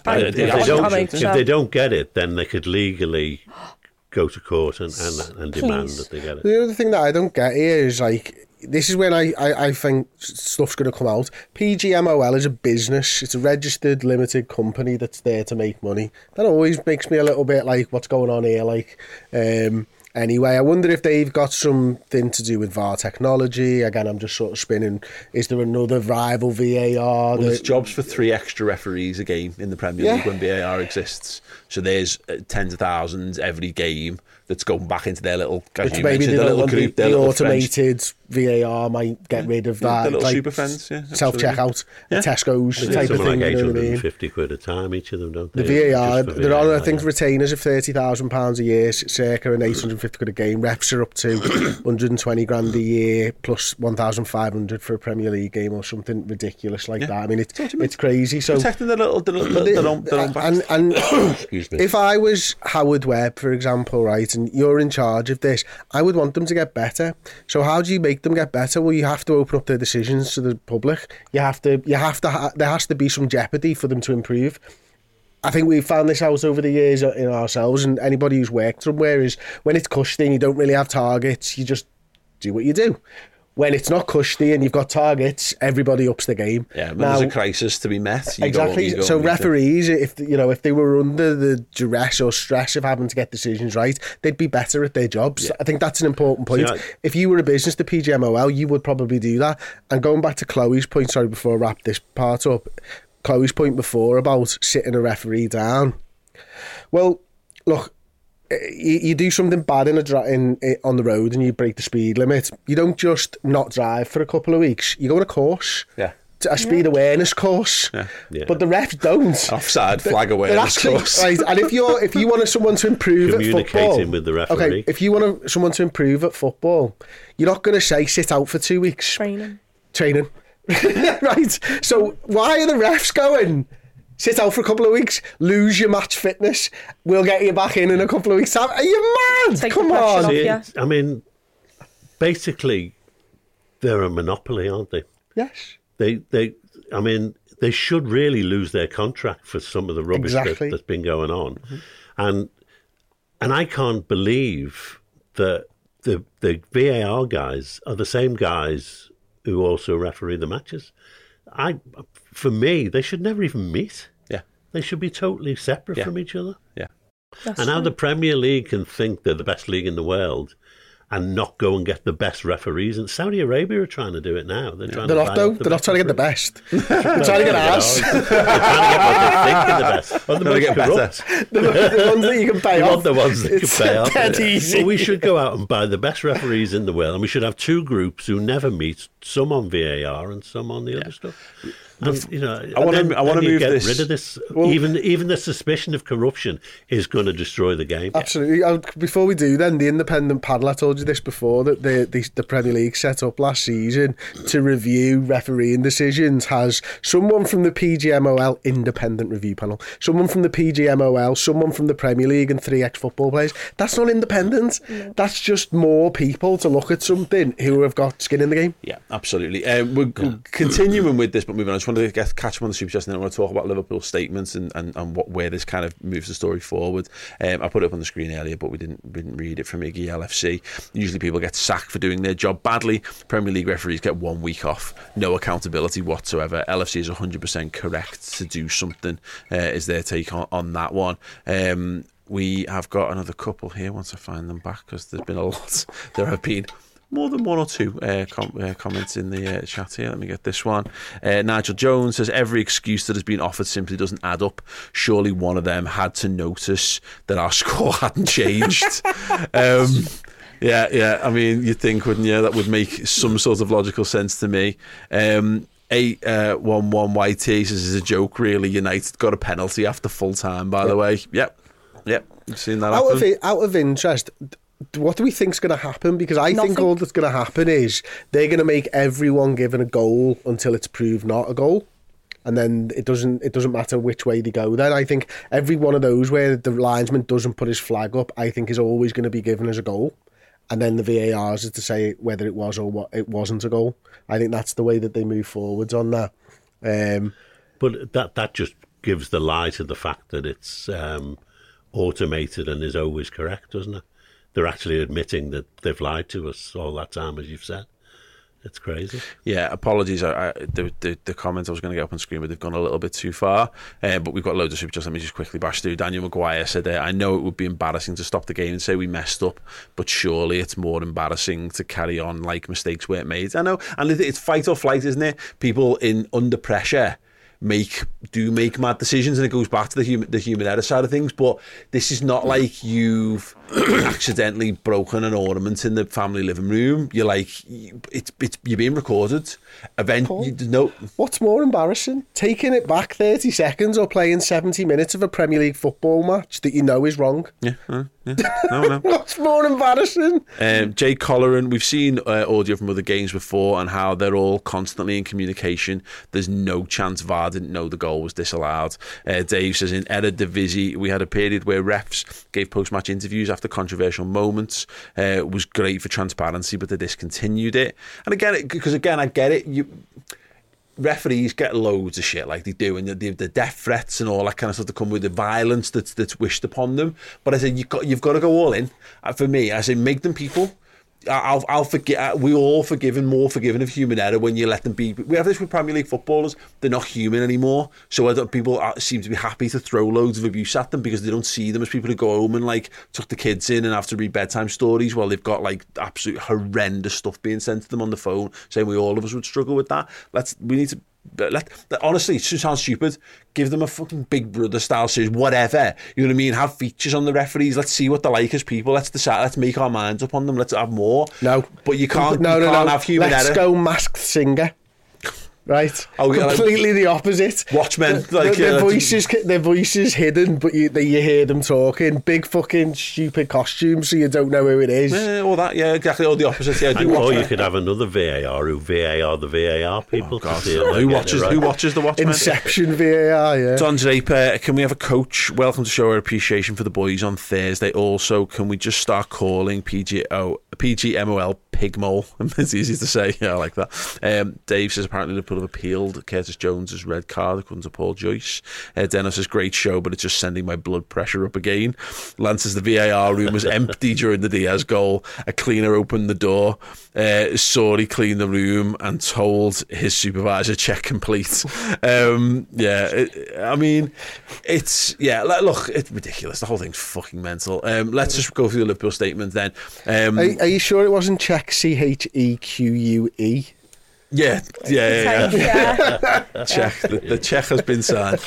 [SPEAKER 4] If
[SPEAKER 7] they don't get it, then they could legally go to court and demand that they get it.
[SPEAKER 5] The other thing that I don't get here is, like, this is when I think stuff's going to come out. PGMOL is a business. It's a registered limited company that's there to make money. That always makes me a little bit like, what's going on here? Like, anyway, I wonder if they've got something to do with VAR technology. Again, I'm just sort of spinning. Is there another rival VAR?
[SPEAKER 4] Well, there's jobs for 3 extra referees a game in the Premier League when VAR exists. So there's tens of thousands every game that's going back into their little, as you mentioned, their little group.
[SPEAKER 5] The automated VAR might get rid of that.
[SPEAKER 4] The little
[SPEAKER 5] like
[SPEAKER 4] super friends,
[SPEAKER 5] self-checkout, Tesco's type of thing.
[SPEAKER 7] Like
[SPEAKER 5] you know what I mean?
[SPEAKER 7] £850 a time, each of them, don't they?
[SPEAKER 5] The VAR, there are, I think, retainers of £30,000 a year, circa, and £850 a game. Refs are up to 120 grand a year, plus 1,500 for a Premier League game or something ridiculous like that. I mean, it's crazy. So
[SPEAKER 4] protecting their own backs.
[SPEAKER 5] And if I was Howard Webb, for example, right, and you're in charge of this, I would want them to get better. So how do you make them get better? Well, you have to open up their decisions to the public. There has to be some jeopardy for them to improve. I think we've found this out over the years in ourselves, and anybody who's worked somewhere, is when it's cushy and you don't really have targets, you just do what you do. When it's not cushy and you've got targets, everybody ups the game.
[SPEAKER 4] Yeah, when there's a crisis to be met.
[SPEAKER 5] Exactly. So referees, if they were under the duress or stress of having to get decisions right, they'd be better at their jobs. I think that's an important point. If you were a business, the PGMOL, you would probably do that. And going back to Chloe's point, sorry, before I wrap this part up, Chloe's point before about sitting a referee down. Well, look, you do something bad on the road and you break the speed limit. You don't just not drive for a couple of weeks. You go on a course. A speed awareness course. But the refs don't.
[SPEAKER 4] Offside flag awareness course.
[SPEAKER 5] Right, and if you want someone to improve at football,
[SPEAKER 7] communicating with the referee.
[SPEAKER 5] Okay, if you want someone to improve at football, you're not going to say sit out for 2 weeks. Training. Right. So why are the refs going? Sit out for a couple of weeks, lose your match fitness, we'll get you back in a couple of weeks' time. Are you mad? Come on.
[SPEAKER 7] I mean, basically, they're a monopoly, aren't they?
[SPEAKER 5] Yes.
[SPEAKER 7] I mean, they should really lose their contract for some of the rubbish that's been going on. And I can't believe that the VAR guys are the same guys who also referee the matches. For me, they should never even meet. They should be totally separate from each other. And how the Premier League can think they're the best league in the world and not go and get the best referees. And Saudi Arabia are trying to do it now. They're trying
[SPEAKER 5] They're not, though. They're not trying to get the best. They're trying to get ours.
[SPEAKER 7] They're trying to get what they think are the best. Or the most corrupt.
[SPEAKER 5] The ones that you can pay
[SPEAKER 7] We
[SPEAKER 5] off.
[SPEAKER 7] want the ones that you can pay off.
[SPEAKER 5] Dead easy.
[SPEAKER 7] Well, we should go out and buy the best referees in the world, and we should have two groups who never meet, some on VAR and some on the other stuff. And, you know,
[SPEAKER 4] I want to move
[SPEAKER 7] get
[SPEAKER 4] this.
[SPEAKER 7] rid of this.
[SPEAKER 5] Well,
[SPEAKER 7] even the suspicion of corruption is going to destroy the game.
[SPEAKER 5] Absolutely. Before we do, then, the independent panel, I told you this before, that the Premier League set up last season to review refereeing decisions has someone from the PGMOL independent review panel, someone from the PGMOL, someone from the Premier League, and 3 ex-football players. That's not independent. No. That's just more people to look at something who have got skin in the game.
[SPEAKER 4] Yeah, absolutely. We're continuing with this, but moving on. I just wanted to catch up on the Super Chats, and then I want to talk about Liverpool's statements and where this kind of moves the story forward. I put it up on the screen earlier, but we didn't read it from Iggy LFC. Usually people get sacked for doing their job badly. Premier League referees get 1 week off, no accountability whatsoever. LFC is 100% correct to do something, is their take on that one. We have got another couple here once I find them back, because there's been a lot. There have been more than 1 or 2 comments in the chat here. Let me get this one. Nigel Jones says, every excuse that has been offered simply doesn't add up. Surely one of them had to notice that our score hadn't changed. Yeah. I mean, you'd think, wouldn't you? That would make some sort of logical sense to me. 811YT says, it's a joke, really. United got a penalty after full time, by the way. Yep. You've seen that happen.
[SPEAKER 5] Out of interest, what do we think's going to happen? Because I think all that's going to happen is they're going to make everyone given a goal until it's proved not a goal, and then it doesn't matter which way they go. Then I think every one of those where the linesman doesn't put his flag up, I think is always going to be given as a goal, and then the VARs is to say whether it was or what it wasn't a goal. I think that's the way that they move forwards on that.
[SPEAKER 7] But that just gives the lie to the fact that it's automated and is always correct, doesn't it? They're actually admitting that they've lied to us all that time, as you've said. It's crazy.
[SPEAKER 4] Yeah, apologies. The comments I was going to get up on screen, but they've gone a little bit too far. But we've got loads of super chats. Let me just quickly bash through. Daniel Maguire said, I know it would be embarrassing to stop the game and say we messed up, but surely it's more embarrassing to carry on like mistakes weren't made. I know. And it's fight or flight, isn't it? People under pressure make mad decisions, and it goes back to the human error side of things. But this is not like you've accidentally broken an ornament in the family living room. You're like, you're being recorded.
[SPEAKER 5] What's more embarrassing, taking it back 30 seconds or playing 70 minutes of a Premier League football match that you know is wrong?
[SPEAKER 4] No.
[SPEAKER 5] What's more embarrassing?
[SPEAKER 4] Jay Colleran, we've seen audio from other games before and how they're all constantly in communication. There's no chance VAR didn't know the goal was disallowed. Dave says, in Eredivisie we had a period where refs gave post-match interviews after controversial moments. It was great for transparency, but they discontinued it. And again, I get it. Referees get loads of shit like they do, and the death threats and all that kind of stuff to come with the violence that's wished upon them. But I said you've got to go all in. For me, I say make them people. I'll forget. We all more forgiving of human error when you let them be. We have this with Premier League footballers; they're not human anymore. So people seem to be happy to throw loads of abuse at them because they don't see them as people who go home and like tuck the kids in and have to read bedtime stories while they've got like absolute horrendous stuff being sent to them on the phone. Saying all of us would struggle with that. Honestly, it sounds stupid. Give them a fucking Big Brother style series, whatever. You know what I mean? Have features on the referees. Let's see what they're like as people. Let's decide. Let's make our minds up on them. Let's have more.
[SPEAKER 5] No,
[SPEAKER 4] but you can't have human error.
[SPEAKER 5] Let's go Masked Singer. Right, completely the opposite.
[SPEAKER 4] Watchmen,
[SPEAKER 5] their voices hidden, but you hear them talking. Big fucking stupid costumes, so you don't know who it is.
[SPEAKER 4] All that, exactly. All the opposite. Yeah,
[SPEAKER 7] or you could have another VAR who VAR the VAR people.
[SPEAKER 4] Who watches the Watchmen?
[SPEAKER 5] Inception VAR. Yeah.
[SPEAKER 4] Don Draper, can we have a coach? Welcome to show our appreciation for the boys on Thursday. Also, can we just start calling PGMOL pig mole. It's easy to say. Yeah, I like that. Dave says apparently Liverpool have appealed Curtis Jones's red card according to Paul Joyce. Dennis says great show, but it's just sending my blood pressure up again. Lance says the VAR room was empty during the Diaz goal. A cleaner opened the door, Sorry cleaned the room and told his supervisor check complete. I mean, it's ridiculous. The whole thing's fucking mental. Let's just go through the Liverpool statement then.
[SPEAKER 5] Are you sure it wasn't check CHEQUE?
[SPEAKER 4] Yeah. Check. The check has been signed.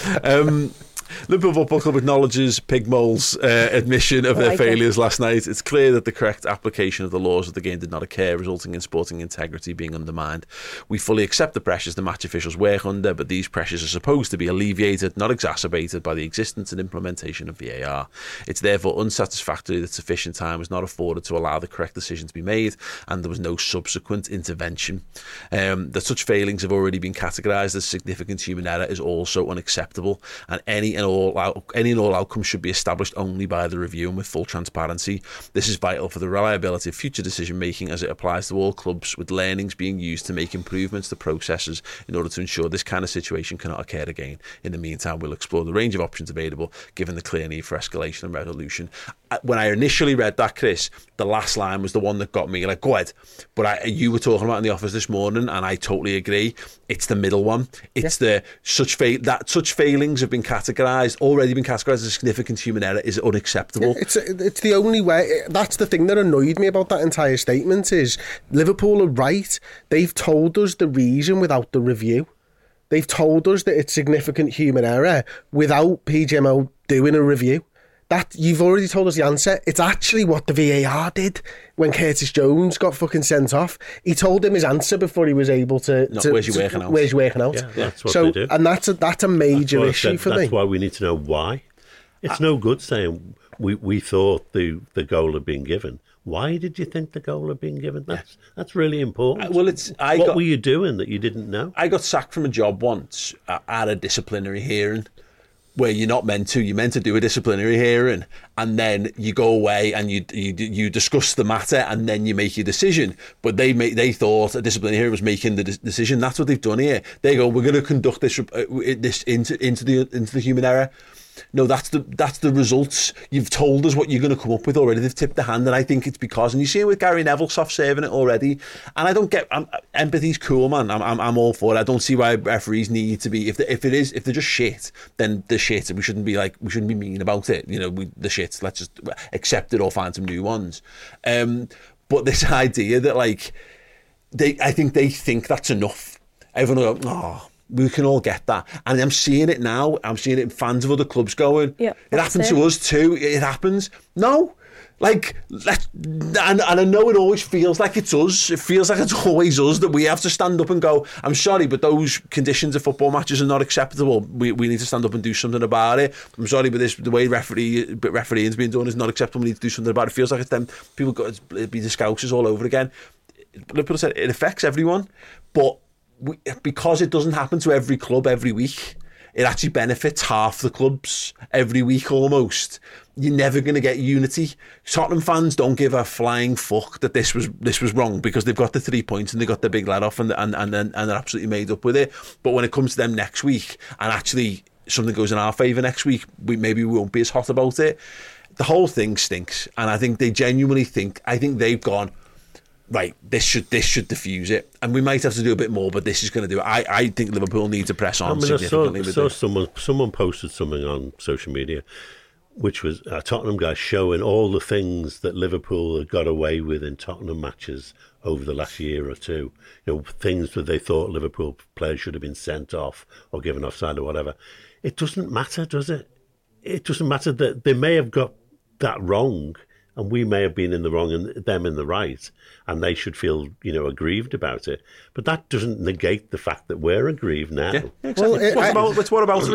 [SPEAKER 4] Liverpool Football Club acknowledges Pigmole's admission of their failures last night. It's clear that the correct application of the laws of the game did not occur, resulting in sporting integrity being undermined. We fully accept the pressures the match officials work under, but these pressures are supposed to be alleviated, not exacerbated by the existence and implementation of VAR. It's therefore unsatisfactory that sufficient time was not afforded to allow the correct decision to be made, and there was no subsequent intervention. That such failings have already been categorised as significant human error is also unacceptable, and any and all outcomes should be established only by the review and with full transparency. This is vital for the reliability of future decision making as it applies to all clubs, with learnings being used to make improvements to processes in order to ensure this kind of situation cannot occur again. In the meantime, we'll explore the range of options available given the clear need for escalation and resolution. When I initially read that, Chris, the last line was the one that got me like, go ahead. But you were talking about in the office this morning, and I totally agree. It's the middle one. It's such failings have been already been categorised as a significant human error is unacceptable.
[SPEAKER 5] It's the only way. That's the thing that annoyed me about that entire statement is Liverpool are right. They've told us the reason without the review. They've told us that it's significant human error without PGMO doing a review. That you've already told us the answer. It's actually what the VAR did when Curtis Jones got fucking sent off. He told him his answer before he was able to.
[SPEAKER 4] Where's you working out?
[SPEAKER 5] Where's you working out?
[SPEAKER 7] Yeah, that's what they do.
[SPEAKER 5] And that's a major issue for me.
[SPEAKER 7] That's why we need to know why. It's no good saying we thought the goal had been given. Why did you think the goal had been given? That's really important. What were you doing that you didn't know?
[SPEAKER 4] I got sacked from a job once at a disciplinary hearing, where you're not meant to. You're meant to do a disciplinary hearing, and then you go away and you discuss the matter, and then you make your decision. But they thought a disciplinary hearing was making the decision. That's what they've done here. They go, we're going to conduct this into the human error. No, that's the results. You've told us what you're going to come up with already. They've tipped the hand, and I think it's because, and you see it with Gary Neville soft serving it already. And I don't get empathy's cool, man. I'm all for it. I don't see why referees need to be if they're just shit, then they're shit, and we shouldn't be mean about it. You know, the shit. Let's just accept it or find some new ones. But this idea that I think they think that's enough. Everyone will go, oh, we can all get that. And I'm seeing it now. I'm seeing it in fans of other clubs going, it happens to us too. It happens. No. And I know it always feels like it's us. It feels like it's always us that we have to stand up and go, I'm sorry, but those conditions of football matches are not acceptable. We need to stand up and do something about it. I'm sorry, but the way refereeing's being done is not acceptable. We need to do something about it. It feels like it's them. People got to be the Scousers all over again. Liverpool said it affects everyone, but because it doesn't happen to every club every week, it actually benefits half the clubs every week almost. You're never going to get unity. Tottenham fans don't give a flying fuck that this was wrong, because they've got the 3 points and they got the big let off and they're absolutely made up with it. But when it comes to them next week and actually something goes in our favour next week, we won't be as hot about it. The whole thing stinks, and I think they genuinely think. I think they've gone, right, this should diffuse it, and we might have to do a bit more, but this is going to do it. I think Liverpool need to press on significantly.
[SPEAKER 7] I saw someone posted something on social media, which was a Tottenham guy showing all the things that Liverpool had got away with in Tottenham matches over the last year or two. You know, things that they thought Liverpool players should have been sent off or given offside or whatever. It doesn't matter, does it? It doesn't matter that they may have got that wrong, and we may have been in the wrong and them in the right, and they should feel, aggrieved about it. But that doesn't negate the fact that we're aggrieved now.
[SPEAKER 4] Yeah, exactly. What about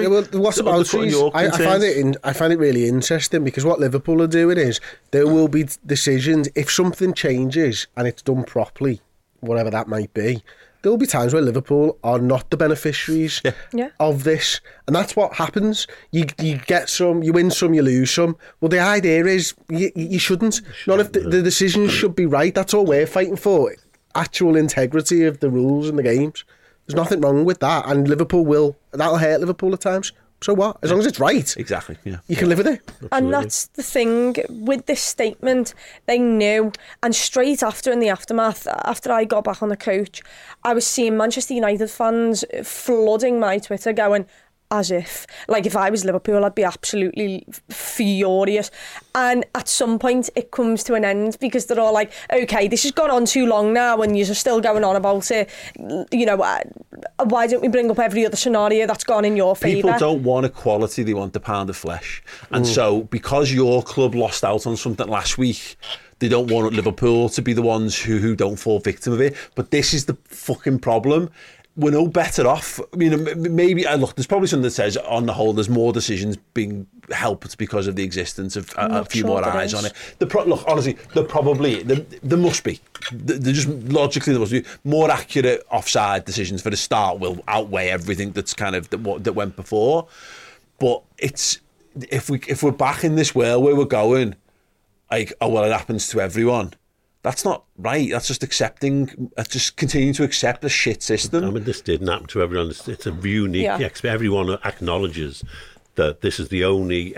[SPEAKER 5] I find it really interesting, because what Liverpool are doing is there will be decisions if something changes and it's done properly, whatever that might be. there'll be times where Liverpool are not the beneficiaries of this, and that's what happens. You get some, you win some, you lose some. Well, the idea is you shouldn't. Not if the decisions should be right. That's all we're fighting for. Actual integrity of the rules and the games. There's nothing wrong with that, and that'll hurt Liverpool at times. So what? As long as it's right.
[SPEAKER 4] Exactly, yeah.
[SPEAKER 5] You can live with it.
[SPEAKER 6] Absolutely. And that's the thing with this statement. They knew, and straight after, in the aftermath, after I got back on the coach, I was seeing Manchester United fans flooding my Twitter going, as if, like, if I was Liverpool, I'd be absolutely furious. And at some point, it comes to an end because they're all like, okay, this has gone on too long now and you're still going on about it. You know, why don't we bring up every other scenario that's gone in your favour?
[SPEAKER 4] People don't want equality, they want the pound of flesh. And so, because your club lost out on something last week, they don't want Liverpool to be the ones who don't fall victim of it. But this is the fucking problem. We're no better off. I mean, maybe, look, there's probably something that says, on the whole, there's more decisions being helped because of the existence of a few more eyes on it. Look, honestly, there must be. There just, logically, there must be more accurate offside decisions for the start will outweigh everything that's kind of that went before. But it's, if we're back in this world where we're going, like, oh, well, it happens to everyone. That's not right. That's just just continuing to accept a shit system.
[SPEAKER 7] I mean, this didn't happen to everyone. It's a unique. Yeah. Everyone acknowledges that this is the only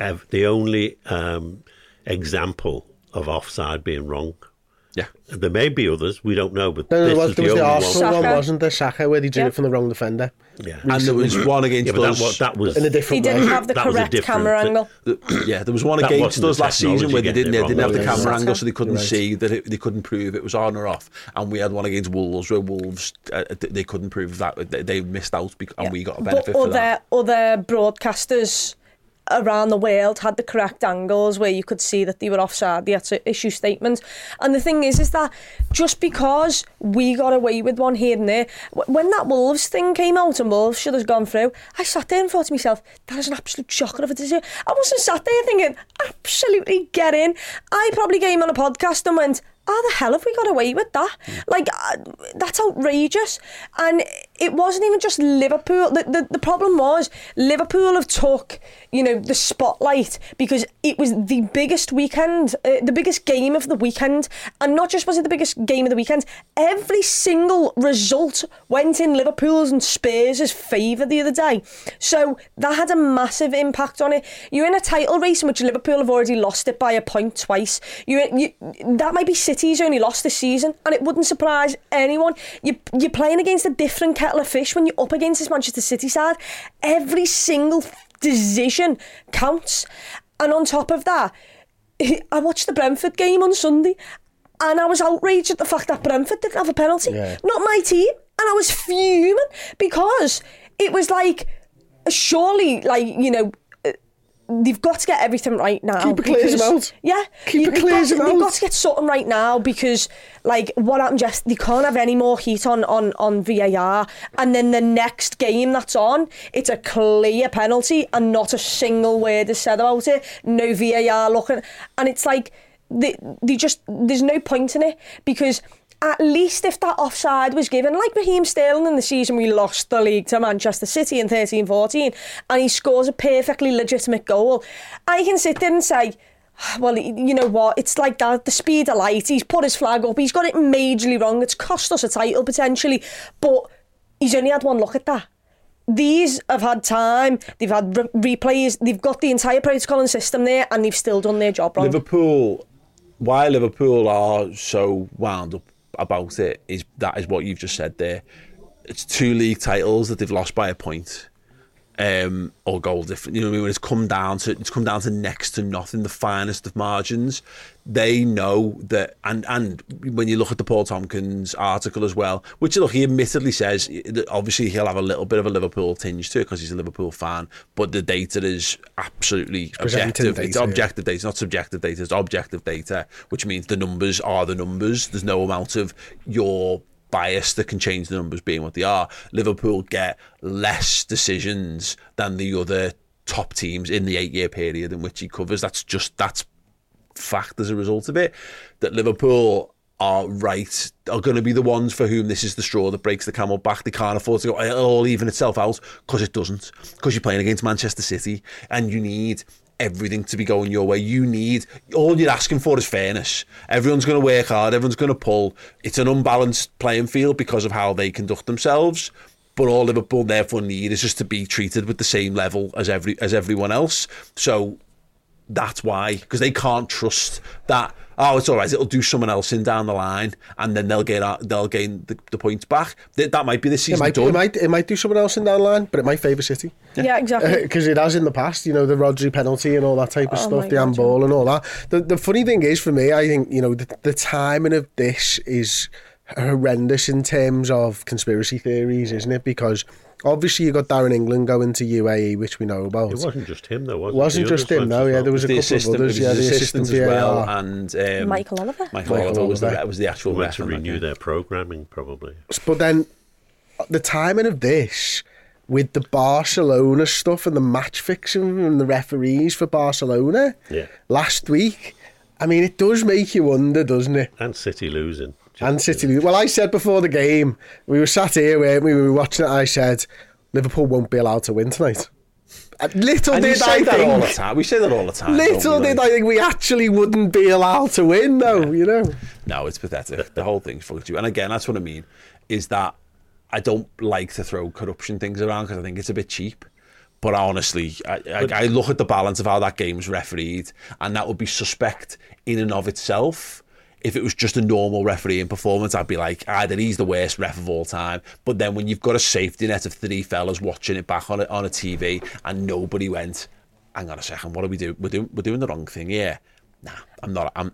[SPEAKER 7] example of offside being wrong.
[SPEAKER 4] Yeah,
[SPEAKER 7] there may be others. We don't know, but
[SPEAKER 5] there was
[SPEAKER 7] the
[SPEAKER 5] only Arsenal one, wasn't there? Saka, where they did it from the wrong defender.
[SPEAKER 7] Yeah,
[SPEAKER 4] and there was one against us.
[SPEAKER 7] That was
[SPEAKER 5] in a different
[SPEAKER 6] way.
[SPEAKER 5] He
[SPEAKER 6] didn't have the correct camera angle.
[SPEAKER 4] There was one against us last season where they didn't have the camera angle, so they couldn't see that they couldn't prove it was on or off. And we had one against Wolves where Wolves they couldn't prove that they missed out, and we got a benefit for that.
[SPEAKER 6] Other broadcasters around the world had the correct angles where you could see that they were offside. They had to issue statements. And the thing is that just because we got away with one here and there, when that Wolves thing came out and Wolves should have gone through, I sat there and thought to myself, that is an absolute shocker of a decision. I wasn't sat there thinking, absolutely get in. I probably came on a podcast and went, how the hell have we got away with that? Like, that's outrageous. And it wasn't even just Liverpool. The problem was Liverpool have took, the spotlight because it was the biggest weekend, the biggest game of the weekend. And not just was it the biggest game of the weekend, every single result went in Liverpool's and Spurs' favour the other day. So that had a massive impact on it. You're in a title race in which Liverpool have already lost it by a point twice. That might be City's only lost this season, and it wouldn't surprise anyone. You're playing against a different kettle of fish when you're up against this Manchester City side. Every single decision counts. And on top of that, I watched the Brentford game on Sunday and I was outraged at the fact that Brentford didn't have a penalty. Not my team. And I was fuming because it was like, surely, they've got to get everything right now.
[SPEAKER 5] Keep it clear as out.
[SPEAKER 6] Yeah.
[SPEAKER 5] Keep it clear as out.
[SPEAKER 6] They've got to get something right now because, what happened they can't have any more heat on VAR. And then the next game that's on, it's a clear penalty and not a single word is said about it. No VAR looking. And it's like, there's no point in it because at least if that offside was given, like Raheem Sterling in the season we lost the league to Manchester City in 13-14 and he scores a perfectly legitimate goal, I can sit there and say, well, you know what, it's like that, the speed of light, he's put his flag up, he's got it majorly wrong, it's cost us a title potentially, but he's only had one look at that. These have had time, they've had replays, they've got the entire protocol and system there and they've still done their job wrong.
[SPEAKER 4] Why Liverpool are so wound up about it is what you've just said there. It's 2 league titles that they've lost by a point, or goal difference. When it's come down to next to nothing, the finest of margins. They know that, and when you look at the Paul Tompkins article as well, which he admittedly says, obviously he'll have a little bit of a Liverpool tinge to it because he's a Liverpool fan, but the data is absolutely objective. It's objective data, not subjective data. It's objective data, which means the numbers are the numbers. There's no amount of your bias that can change the numbers being what they are. Liverpool get less decisions than the other top teams in the 8-year period in which he covers. That's fact as a result of it, that Liverpool are going to be the ones for whom this is the straw that breaks the camel back. They can't afford to go, it'll all even itself out, because it doesn't. Because you're playing against Manchester City and you need everything to be going your way. All you're asking for is fairness. Everyone's going to work hard, everyone's going to pull. It's an unbalanced playing field because of how they conduct themselves, but all Liverpool therefore need is just to be treated with the same level as everyone else. So that's why, because they can't trust that, it's all right, it'll do someone else in down the line and then they'll gain the points back. That might be the season
[SPEAKER 5] it might do someone else in down the line, but it might favour City.
[SPEAKER 6] Yeah, exactly.
[SPEAKER 5] Because it has in the past, the Rodri penalty and all that type of stuff, the handball and all that. The funny thing is, for me, I think, the timing of this is horrendous in terms of conspiracy theories, isn't it? Because obviously you got Darren England going to UAE, which we know about.
[SPEAKER 7] It wasn't just him, though, was it?
[SPEAKER 5] It wasn't just him, no. Yeah, there was a couple of others. Yeah, the assistant
[SPEAKER 4] as well, and
[SPEAKER 6] Michael Oliver.
[SPEAKER 4] Michael Oliver was the actual
[SPEAKER 7] ref. To renew their programming, probably.
[SPEAKER 5] But then the timing of this, with the Barcelona stuff and the match fixing and the referees for Barcelona last week, I mean, it does make you wonder, doesn't it?
[SPEAKER 7] And City losing.
[SPEAKER 5] Well, I said before the game, we were sat here, weren't we? We were watching it. I said, Liverpool won't be allowed to win tonight. Little did I think
[SPEAKER 4] all the time. We say that all the time.
[SPEAKER 5] Little did I think we actually wouldn't be allowed to win, though.
[SPEAKER 4] No, it's pathetic. The whole thing's fucked you. And again, that's what I mean. Is that I don't like to throw corruption things around because I think it's a bit cheap. But honestly, I look at the balance of how that game's refereed, and that would be suspect in and of itself. If it was just a normal refereeing performance, I'd be like, either he's the worst ref of all time. But then when you've got a safety net of 3 fellas watching it back on a TV, and nobody went, hang on a second, what do we do? We're doing the wrong thing here. Nah, I'm not. I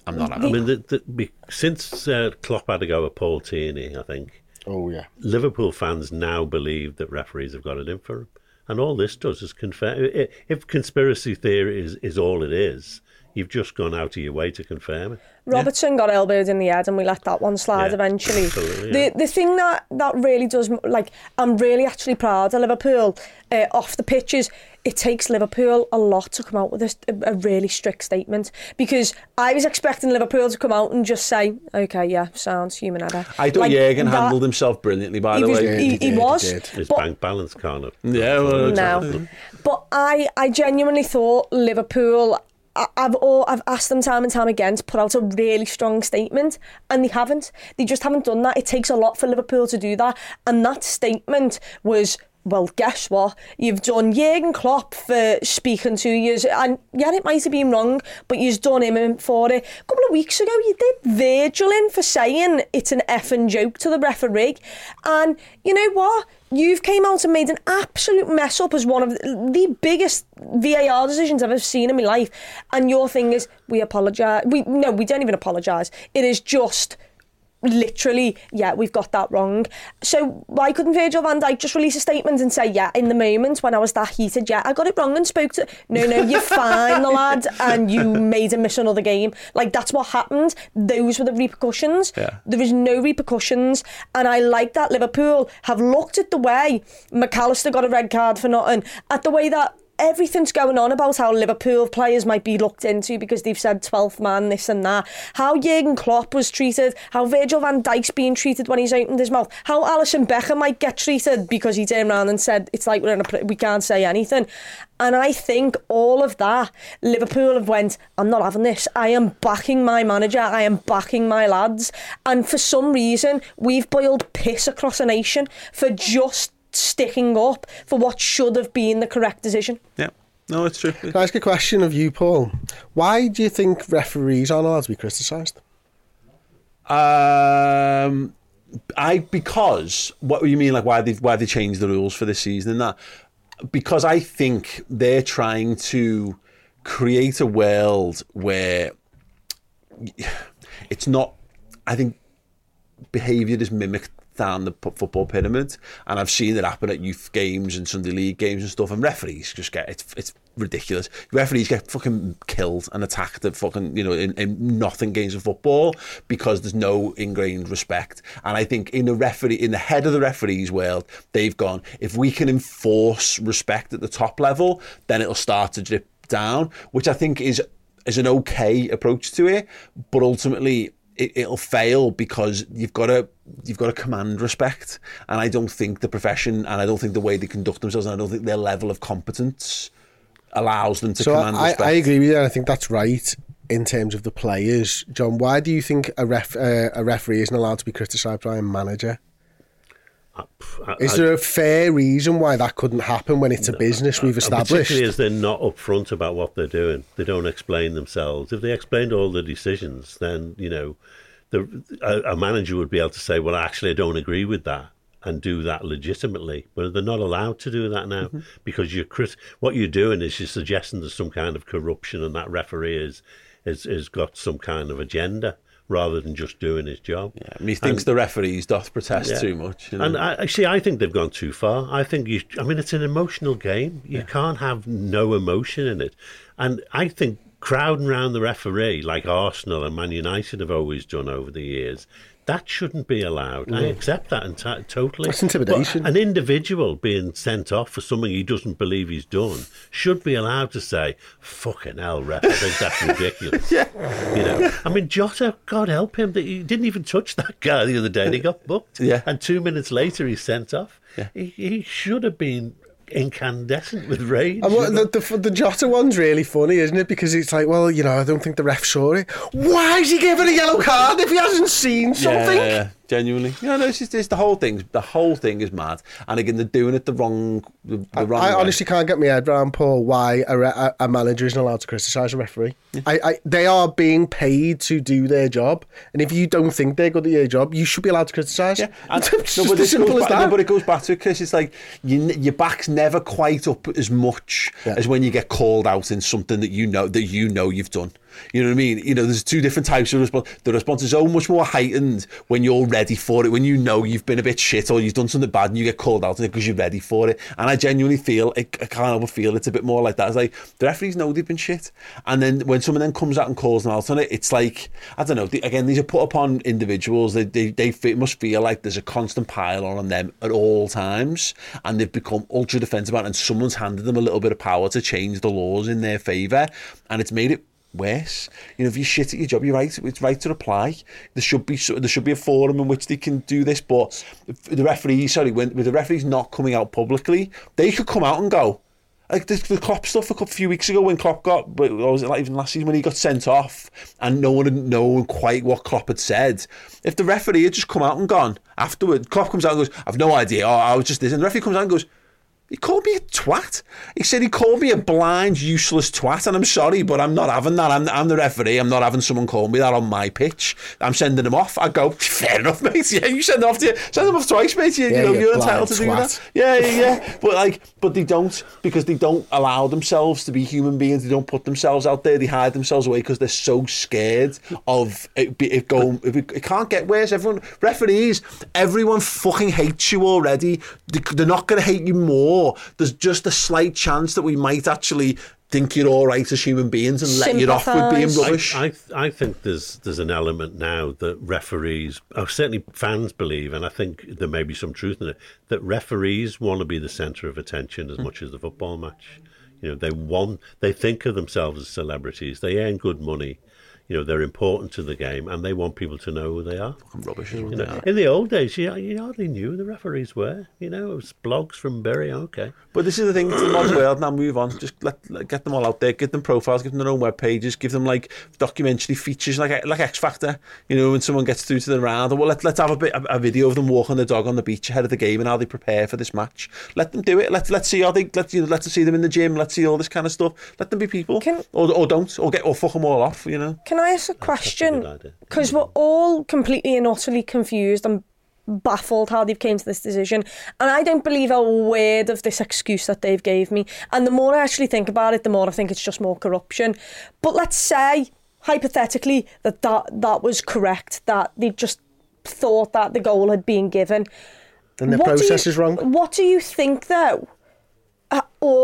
[SPEAKER 7] mean, since Klopp had to go with Paul Tierney, I think.
[SPEAKER 5] Oh yeah.
[SPEAKER 7] Liverpool fans now believe that referees have got it in for them, and all this does is confirm. If conspiracy theory is all it is, you've just gone out of your way to confirm it.
[SPEAKER 6] Robertson got elbowed in the head and we let that one slide eventually. The thing that really does, I'm really actually proud of Liverpool off the pitches. It takes Liverpool a lot to come out with a really strict statement, because I was expecting Liverpool to come out and just say, okay, yeah, sounds human error.
[SPEAKER 4] I thought Jürgen handled himself brilliantly, by the way.
[SPEAKER 6] He was.
[SPEAKER 7] His bank balance kind of.
[SPEAKER 4] Yeah, well,
[SPEAKER 6] no. But I genuinely thought Liverpool, I've asked them time and time again to put out a really strong statement, and they haven't. They just haven't done that. It takes a lot for Liverpool to do that, and that statement was, well, guess what? You've done Jürgen Klopp for speaking to you, and yeah, it might have been wrong, but you've done him for it. A couple of weeks ago, you did Virgil in for saying it's an effing joke to the referee, and you know what? You've came out and made an absolute mess up as one of the biggest VAR decisions I've ever seen in my life. And your thing is, we apologise. We don't even apologise. It is just literally, yeah, we've got that wrong. So why couldn't Virgil van Dijk just release a statement and say, yeah, in the moment when I was that heated, yeah, I got it wrong and spoke to... No, you're fine, the lad, and you made him miss another game. That's what happened. Those were the repercussions.
[SPEAKER 4] Yeah.
[SPEAKER 6] There was no repercussions, and I like that Liverpool have looked at the way McAllister got a red card for nothing, at the way that everything's going on about how Liverpool players might be looked into because they've said 12th man, this and that. How Jürgen Klopp was treated, how Virgil van Dijk's being treated when he's opened his mouth, how Alisson Becker might get treated because he turned around and said, it's like we can't say anything. And I think all of that, Liverpool have went, I'm not having this. I am backing my manager. I am backing my lads. And for some reason, we've boiled piss across a nation for just sticking up for what should have been the correct decision.
[SPEAKER 4] Yeah, no, it's true.
[SPEAKER 5] Can I ask a question of you, Paul? Why do you think referees aren't allowed to be criticised?
[SPEAKER 4] Because what you mean, why they changed the rules for this season and that? Because I think they're trying to create a world where it's not. I think behaviour is mimicked down the football pyramid, and I've seen it happen at youth games and Sunday league games and stuff, and referees just get it's ridiculous. Referees get fucking killed and attacked at fucking in nothing games of football because there's no ingrained respect. And I think in the head of the referees world, they've gone, if we can enforce respect at the top level, then it'll start to drip down, which I think is an okay approach to it, but ultimately it'll fail because you've got to command respect, and I don't think the profession, and I don't think the way they conduct themselves, and I don't think their level of competence allows them to command respect.
[SPEAKER 5] I agree with you, and I think that's right in terms of the players. John, why do you think a referee isn't allowed to be criticised by a manager? Is there a fair reason why that couldn't happen when it's a business we've established?
[SPEAKER 7] Particularly as they're not upfront about what they're doing. They don't explain themselves. If they explained all the decisions, then, a manager would be able to say, well, actually, I don't agree with that, and do that legitimately. But they're not allowed to do that now, because what you're doing is you're suggesting there's some kind of corruption, and that referee has got some kind of agenda, rather than just doing his job.
[SPEAKER 4] Yeah, he thinks the referees doth protest too much.
[SPEAKER 7] And I think they've gone too far. I think it's an emotional game. You can't have no emotion in it. And I think crowding around the referee, like Arsenal and Man United have always done over the years, that shouldn't be allowed. I accept that totally.
[SPEAKER 5] That's intimidation.
[SPEAKER 7] But an individual being sent off for something he doesn't believe he's done should be allowed to say, fucking hell, ref, I think that's ridiculous. Jota, God help him, he didn't even touch that guy the other day. He got booked. Yeah. And 2 minutes later, he's sent off. Yeah. He should have been incandescent with rage.
[SPEAKER 5] And the Jota one's really funny, isn't it? Because it's like, well, I don't think the ref saw it. Why is he giving a yellow card if he hasn't seen something?
[SPEAKER 4] Yeah. Genuinely, it's the whole thing. The whole thing is mad, and again, they're doing it the wrong
[SPEAKER 5] I
[SPEAKER 4] way.
[SPEAKER 5] honestly can't get my head around, Paul, why a manager isn't allowed to criticise a referee. Yeah. They are being paid to do their job, and if you don't think they're good at your job, you should be allowed to criticise. Yeah, it's just as simple as that.
[SPEAKER 4] But it goes back to it, Chris. It's like your back's never quite up as much as when you get called out in something that you know you've done. You know what I mean? There's two different types of response. The response is so much more heightened when you're ready for it, when you know you've been a bit shit or you've done something bad and you get called out on it because you're ready for it. And I genuinely feel, I can't help but feel it's a bit more like that. It's like, the referees know they've been shit. And then when someone then comes out and calls them out on it, it's like, I don't know, again, these are put upon individuals. They must feel like there's a constant pile on them at all times. And they've become ultra defensive about it, and someone's handed them a little bit of power to change the laws in their favour. And it's made it worse. If you're shit at your job, you're right. It's right to reply. There should be a forum in which they can do this. But with the referees not coming out publicly, they could come out and go. Like the Klopp stuff a few weeks ago when Klopp was it like even last season when he got sent off and no one had known quite what Klopp had said. If the referee had just come out and gone afterward, Klopp comes out and goes, I've no idea. I was just this, and the referee comes out and goes, he called me a twat. He said he called me a blind, useless twat, and I'm sorry, but I'm not having that. I'm the referee. I'm not having someone call me that on my pitch. I'm sending him off. I go, fair enough, mate. Yeah, you send them off twice, mate. You're entitled to do that. Yeah. But they don't, because they don't allow themselves to be human beings. They don't put themselves out there. They hide themselves away because they're so scared of it going. It can't get worse. Referees, everyone fucking hates you already. They're not going to hate you more. There's just a slight chance that we might actually think you're all right as human beings and let you off with being rubbish.
[SPEAKER 7] I think there's an element now that referees, certainly fans believe, and I think there may be some truth in it, that referees want to be the centre of attention as much as the football match. They think of themselves as celebrities. They earn good money. They're important to the game, and they want people to know who they are.
[SPEAKER 4] Fucking rubbish is what they are.
[SPEAKER 7] In the old days, you hardly knew who the referees were. It was blogs from Bury, okay.
[SPEAKER 4] But this is the thing, it's the modern world, now move on. Just get them all out there, give them profiles, give them their own web pages, give them like documentary features like X Factor, when someone gets through to the round. Well, let's have a video of them walking the dog on the beach ahead of the game and how they prepare for this match. Let them do it. Let's see how let's see them in the gym, let's see all this kind of stuff. Let them be people. Or don't, or fuck them all off,
[SPEAKER 6] Can I ask a question? Because we're all completely and utterly confused and baffled how they've came to this decision, and I don't believe a word of this excuse that they've gave me, and the more I actually think about it, the more I think it's just more corruption. But let's say hypothetically that was correct, that they just thought that the goal had been given,
[SPEAKER 5] then the process is wrong.
[SPEAKER 6] What do you think though, or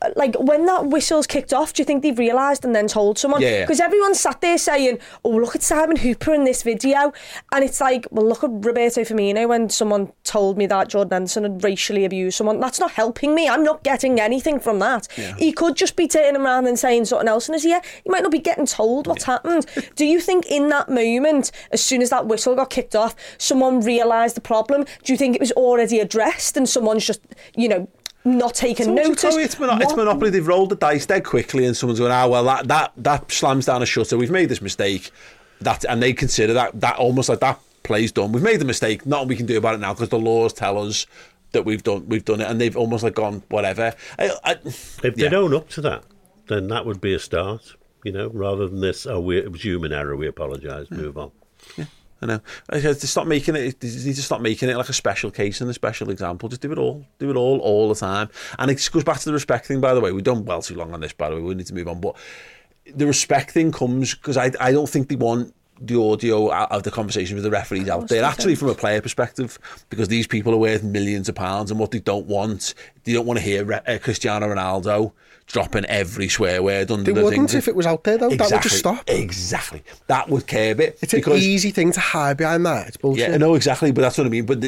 [SPEAKER 6] like, when that whistle's kicked off, do you think they've realised and then told someone? Because everyone sat there saying, oh, look at Simon Hooper in this video. And it's like, well, look at Roberto Firmino when someone told me that Jordan Henderson had racially abused someone. That's not helping me. I'm not getting anything from that. He could just be turning around and saying something else in his ear. He might not be getting told what's happened. Do you think in that moment, as soon as that whistle got kicked off, someone realised the problem? Do you think it was already addressed and someone's just, you know, not taking notice?
[SPEAKER 4] It's Monopoly. They've rolled the dice dead quickly, and someone's going, that slams down a shutter. We've made this mistake. And they consider that almost like that play's done. We've made the mistake. Nothing we can do about it now because the laws tell us that we've done it, and they've almost like gone whatever. If
[SPEAKER 7] they don't up to that, then that would be a start. You know, rather than this, it was human error. We apologise. Move on.
[SPEAKER 4] Yeah. I know. To stop making it, you need to stop making it like a special case and a special example. Just do it all the time. And it goes back to the respect thing, by the way. We've done well too long on this, by the way. We need to move on. But the respect thing comes because I don't think they want the audio of the conversation with the referees out there, actually, from a player perspective, because these people are worth millions of pounds, and what they don't want to hear Cristiano Ronaldo dropping every swear word under the thing.
[SPEAKER 5] They wouldn't if it was out there, though. Exactly, that would just stop.
[SPEAKER 4] Exactly. That would curb it.
[SPEAKER 5] It's an easy thing to hide behind that. It's bullshit.
[SPEAKER 4] Yeah, no, exactly, but that's what I mean. But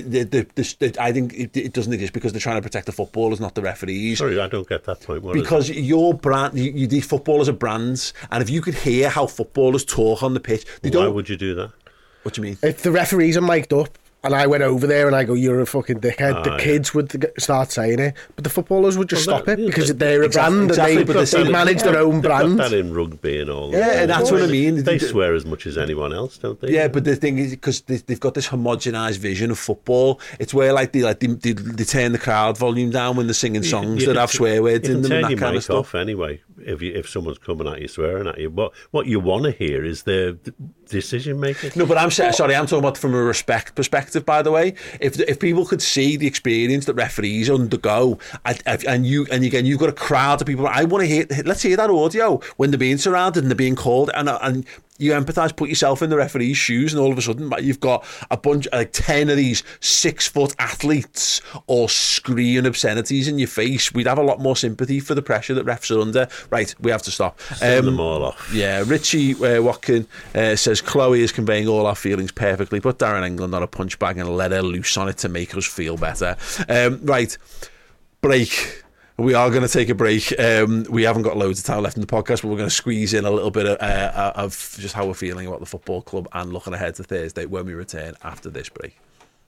[SPEAKER 4] I think it doesn't exist because they're trying to protect the footballers, not the referees.
[SPEAKER 7] Sorry, I don't get that point.
[SPEAKER 4] Because your brand, these footballers are brands, and if you could hear how footballers talk on the pitch,
[SPEAKER 7] why would you do that?
[SPEAKER 4] What do you mean?
[SPEAKER 5] If the referees are mic'd up, and I went over there and I go, you're a fucking dickhead, the kids would start saying it, but the footballers would just stop it because they're a brand and they manage their own brand.
[SPEAKER 7] Got that in rugby and all that.
[SPEAKER 4] Yeah, and that's what I mean.
[SPEAKER 7] They swear as much as anyone else, don't they?
[SPEAKER 4] Yeah, but the thing is, because they've got this homogenised vision of football, it's where they turn the crowd volume down when they're singing songs that have swear words in them and that kind of stuff.
[SPEAKER 7] Off anyway, if someone's coming at you, swearing at you. What you want to hear is their decision making.
[SPEAKER 4] No, but I'm talking about from a respect perspective, by the way. If people could see the experience that referees undergo, and you've got a crowd of people, I want to hear. Let's hear that audio when they're being surrounded and they're being called, and you empathise, put yourself in the referee's shoes, and all of a sudden you've got a bunch, like 10 of these 6-foot athletes all screaming obscenities in your face. We'd have a lot more sympathy for the pressure that refs are under. Right, we have to stop.
[SPEAKER 7] Send them all off.
[SPEAKER 4] Yeah, Richie Watkin says Chloe is conveying all our feelings perfectly. Put Darren England on a punch bag and let her loose on it to make us feel better. Right, break. We are going to take a break. We haven't got loads of time left in the podcast, but we're going to squeeze in a little bit of just how we're feeling about the football club and looking ahead to Thursday when we return after this break.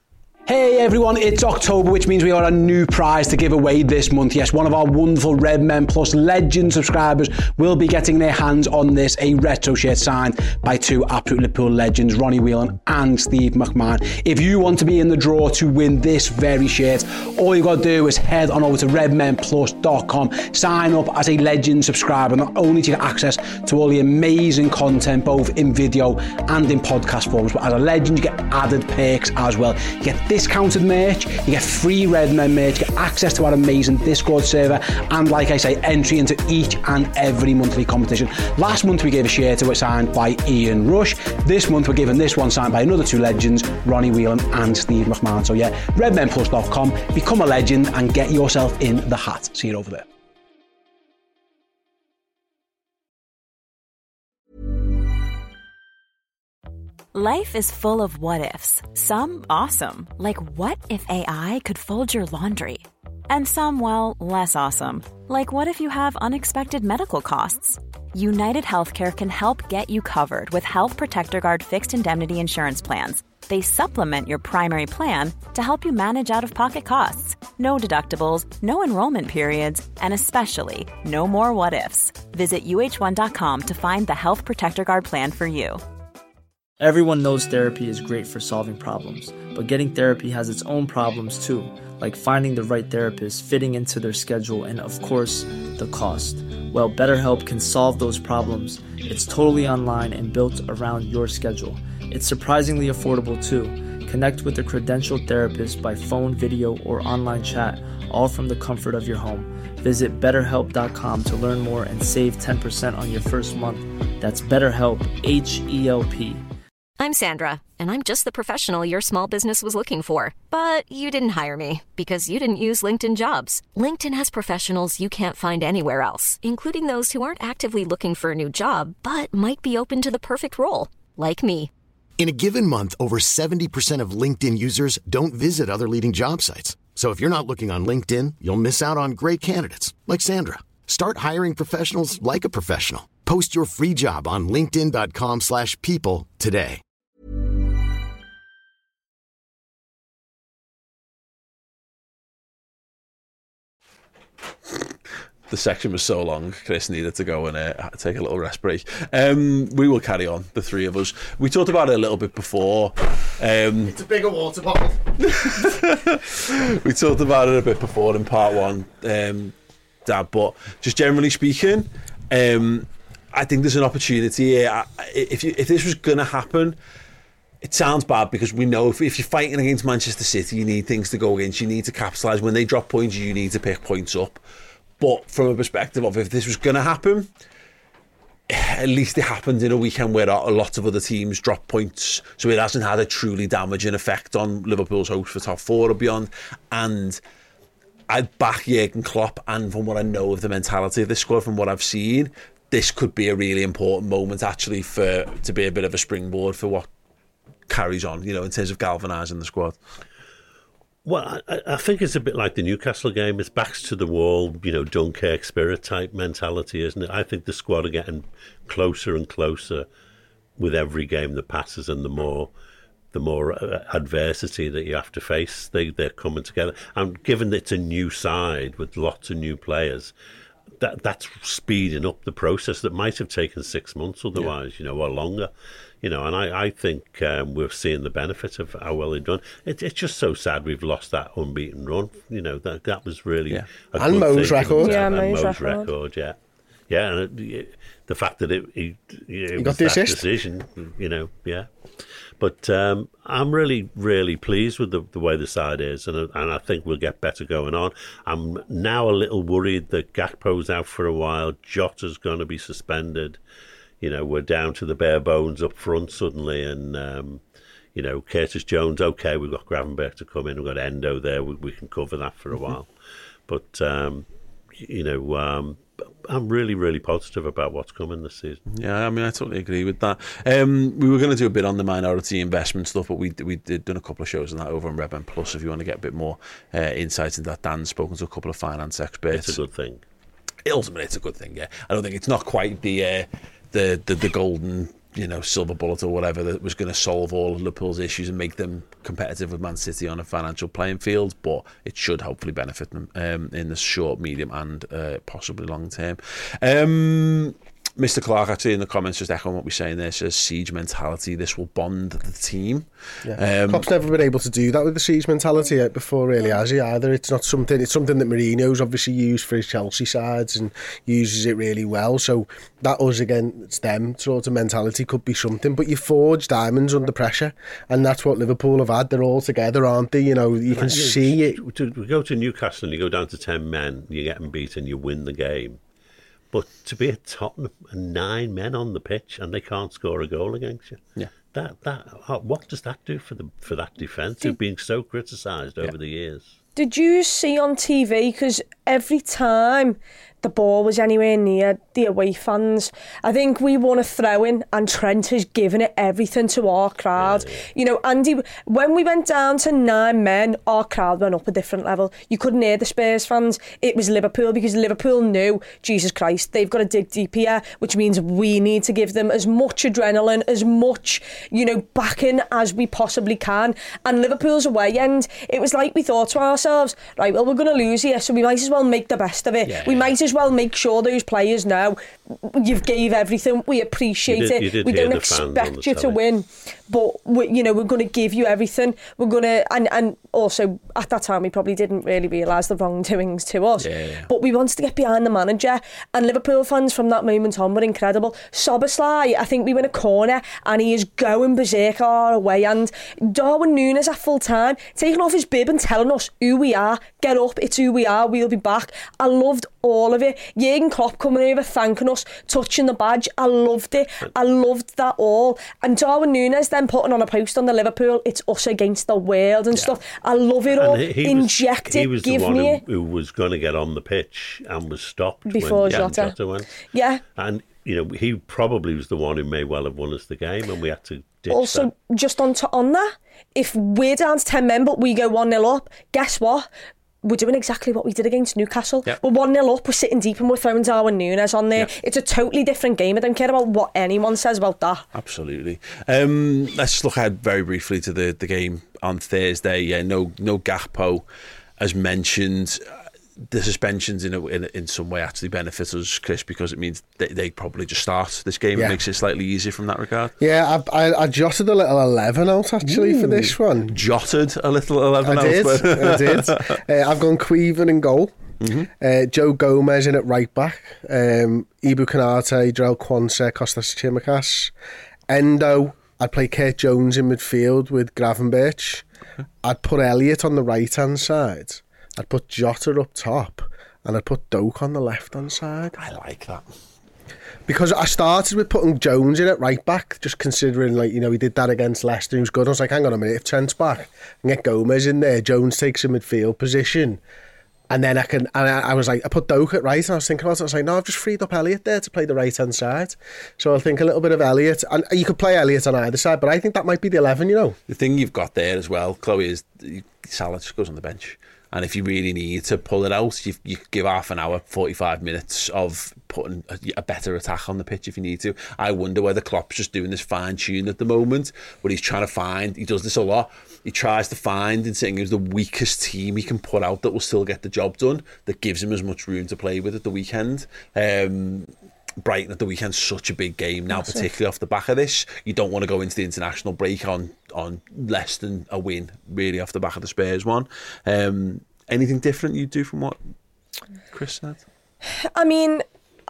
[SPEAKER 8] Hey everyone, it's October, which means we got a new prize to give away this month. Yes, one of our wonderful Red Men Plus Legend subscribers will be getting their hands on this, a retro shirt signed by two absolute Liverpool legends, Ronnie Whelan and Steve McMahon. If you want to be in the draw to win this very shirt, all you got to do is head on over to redmenplus.com, sign up as a Legend subscriber. Not only do you get access to all the amazing content, both in video and in podcast forms, but as a Legend you get added perks as well. You get discounted merch, you get free Red Men merch, you get access to our amazing Discord server, and like I say, entry into each and every monthly competition. Last month we gave a shirt away signed by Ian Rush. This month we're giving this one signed by another two legends, Ronnie Whelan and Steve McMahon. So yeah, redmenplus.com, become a legend and get yourself in the hat. See you over there.
[SPEAKER 9] Life is full of what-ifs. Some awesome, like what if AI could fold your laundry? And some, well, less awesome, like what if you have unexpected medical costs? United Healthcare can help get you covered with Health Protector Guard fixed indemnity insurance plans. They supplement your primary plan to help you manage out-of-pocket costs. No deductibles, no enrollment periods, and especially no more what-ifs. Visit uh1.com to find the Health Protector Guard plan for you.
[SPEAKER 10] Everyone knows therapy is great for solving problems, but getting therapy has its own problems too, like finding the right therapist, fitting into their schedule, and of course, the cost. Well, BetterHelp can solve those problems. It's totally online and built around your schedule. It's surprisingly affordable too. Connect with a credentialed therapist by phone, video, or online chat, all from the comfort of your home. Visit BetterHelp.com to learn more and save 10% on your first month. That's BetterHelp, H-E-L-P.
[SPEAKER 3] I'm Sandra, and I'm just the professional your small business was looking for. But you didn't hire me because you didn't use LinkedIn Jobs. LinkedIn has professionals you can't find anywhere else, including those who aren't actively looking for a new job, but might be open to the perfect role, like me.
[SPEAKER 11] In a given month, over 70% of LinkedIn users don't visit other leading job sites. So if you're not looking on LinkedIn, you'll miss out on great candidates like Sandra. Start hiring professionals like a professional. Post your free job on linkedin.com/people today.
[SPEAKER 4] The section was so long, Chris needed to go and take a little rest break. We will carry on, the three of us. We talked about it a little bit before.
[SPEAKER 5] It's a bigger water bottle.
[SPEAKER 4] We talked about it a bit before in part one, Dad, but just generally speaking, I think there's an opportunity here. If this was going to happen, it sounds bad because we know if you're fighting against Manchester City, you need things to go against, you need to capitalise. When they drop points, you need to pick points up. But from a perspective of if this was going to happen, at least it happened in a weekend where a lot of other teams drop points. So it hasn't had a truly damaging effect on Liverpool's hopes for top four or beyond. And I'd back Jurgen Klopp, and from what I know of the mentality of this squad, from what I've seen, this could be a really important moment actually to be a bit of a springboard for what carries on, in terms of galvanising the squad.
[SPEAKER 7] Well, I think it's a bit like the Newcastle game. It's backs to the wall, Dunkirk spirit type mentality, isn't it? I think the squad are getting closer and closer with every game that passes, and the more adversity that you have to face, they're coming together. And given that it's a new side with lots of new players, that's speeding up the process that might have taken 6 months otherwise, or longer. And I think we're seeing the benefit of how well they've done. It's just so sad we've lost that unbeaten run. That was really a
[SPEAKER 5] and
[SPEAKER 7] good
[SPEAKER 5] Mo's
[SPEAKER 7] thing.
[SPEAKER 5] record.
[SPEAKER 7] Yeah,
[SPEAKER 6] Mo's
[SPEAKER 7] record. Yeah, and the fact that it
[SPEAKER 5] got the assist
[SPEAKER 7] decision, yeah. But I'm really, really pleased with the way the side is, and I think we'll get better going on. I'm now a little worried that Gakpo's out for a while. Jota's going to be suspended. We're down to the bare bones up front suddenly, and Curtis Jones. Okay, we've got Gravenberch to come in. We've got Endo there. We can cover that for a while. But I'm really, really positive about what's coming this season.
[SPEAKER 4] Yeah, I totally agree with that. We were going to do a bit on the minority investment stuff, but we did done a couple of shows on that over on Redmen Plus. If you want to get a bit more insight into that, Dan's spoken to a couple of finance experts.
[SPEAKER 7] It's a good thing.
[SPEAKER 4] Ultimately, it's a good thing. Yeah, I don't think it's not quite the golden silver bullet or whatever that was going to solve all of Liverpool's issues and make them competitive with Man City on a financial playing field, but it should hopefully benefit them in the short, medium and possibly long term. Mr. Clark, actually, in the comments, just echoing what we're saying there, says siege mentality. This will bond the team.
[SPEAKER 5] Yeah. Klopp's never been able to do that with the siege mentality before, really, has he? Either it's something that Mourinho's obviously used for his Chelsea sides and uses it really well. So that us against them sort of mentality could be something. But you forge diamonds under pressure, and that's what Liverpool have had. They're all together, aren't they? You can see it.
[SPEAKER 7] To go to Newcastle and you go down to 10 men, you get them beaten, you win the game. But to be at Tottenham and 9 men on the pitch and they can't score a goal against you, what does that do for that defence who've been so criticised over the years?
[SPEAKER 6] Did you see on TV, because every time the ball was anywhere near the away fans, I think we won a throw-in and Trent has given it everything to our crowd. Yeah. Andy, when we went down to 9 men, our crowd went up a different level. You couldn't hear the Spurs fans. It was Liverpool, because Liverpool knew, Jesus Christ, they've got to dig deep here, which means we need to give them as much adrenaline, as much, backing as we possibly can. And Liverpool's away end, it was like we thought to ourselves, right, well, we're going to lose here, so we might as well make the best of it. We might as well make sure those players know you've gave everything. We appreciate it. We don't expect you to win, but we're going to give you everything. We're going to, and also at that time we probably didn't really realise the wrongdoings to us. But we wanted to get behind the manager, and Liverpool fans from that moment on were incredible. Szoboszlai, I think we were in a corner and he is going berserk our away, and Darwin Núñez at full time taking off his bib and telling us who we are. Get up, it's who we are. We'll be back. I loved all of of it. Jurgen Klopp coming over, thanking us, touching the badge. I loved it. I loved that all. And Darwin Núñez then putting on a post on the Liverpool, it's us against the world and stuff. I love it all. Inject it, give me it.
[SPEAKER 7] He was the one who was going to get on the pitch and was stopped
[SPEAKER 6] before
[SPEAKER 7] when
[SPEAKER 6] Jota
[SPEAKER 7] went.
[SPEAKER 6] Yeah.
[SPEAKER 7] And, he probably was the one who may well have won us the game, and we had to ditch
[SPEAKER 6] also,
[SPEAKER 7] that.
[SPEAKER 6] just on that, if we're down to 10 men but we go 1-0 up, guess what? We're doing exactly what we did against Newcastle. Yep. We're 1-0 up, we're sitting deep and we're throwing Darwin Núñez on there. Yep. It's a totally different game. I don't care about what anyone says about that.
[SPEAKER 4] Absolutely. Let's just look ahead very briefly to the game on Thursday. Yeah, no Gakpo, as mentioned. The suspensions in some way actually benefit us, Chris, because it means they probably just start this game. It makes it slightly easier from that regard.
[SPEAKER 5] Yeah, I jotted a little 11 out actually for this one.
[SPEAKER 4] Jotted a little 11 out?
[SPEAKER 5] I did. I've gone Queven in goal. Mm-hmm. Joe Gomez in at right back. Ibu Konate, Jarell Quansah, Kostas Tsimikas. Endo, I'd play Kurt Jones in midfield with Gravenberch. I'd put Elliott on the right-hand side. I'd put Jota up top and I'd put Doak on the left-hand side.
[SPEAKER 4] I like that.
[SPEAKER 5] Because I started with putting Jones in at right back, just considering, he did that against Leicester, he was good. I was like, hang on a minute, if Trent's back, and get Gomez in there, Jones takes a midfield position, and then I was like, I put Doak at right, and I was thinking about it, I was like, no, I've just freed up Elliott there to play the right-hand side. So I'll think a little bit of Elliott, and you could play Elliott on either side, but I think that might be the 11, The
[SPEAKER 4] thing you've got there as well, Chloe, is Salah just goes on the bench. And if you really need to pull it out, you could give half an hour, 45 minutes of putting a better attack on the pitch if you need to. I wonder whether Klopp's just doing this fine-tune at the moment, but he's trying to find, he does this a lot, he tries to find and saying who's the weakest team he can put out that will still get the job done, that gives him as much room to play with at the weekend. Brighton at the weekend, such a big game now, particularly off the back of this. You don't want to go into the international break on less than a win, really, off the back of the Spurs one. Anything different you do from what Chris said?
[SPEAKER 6] I mean,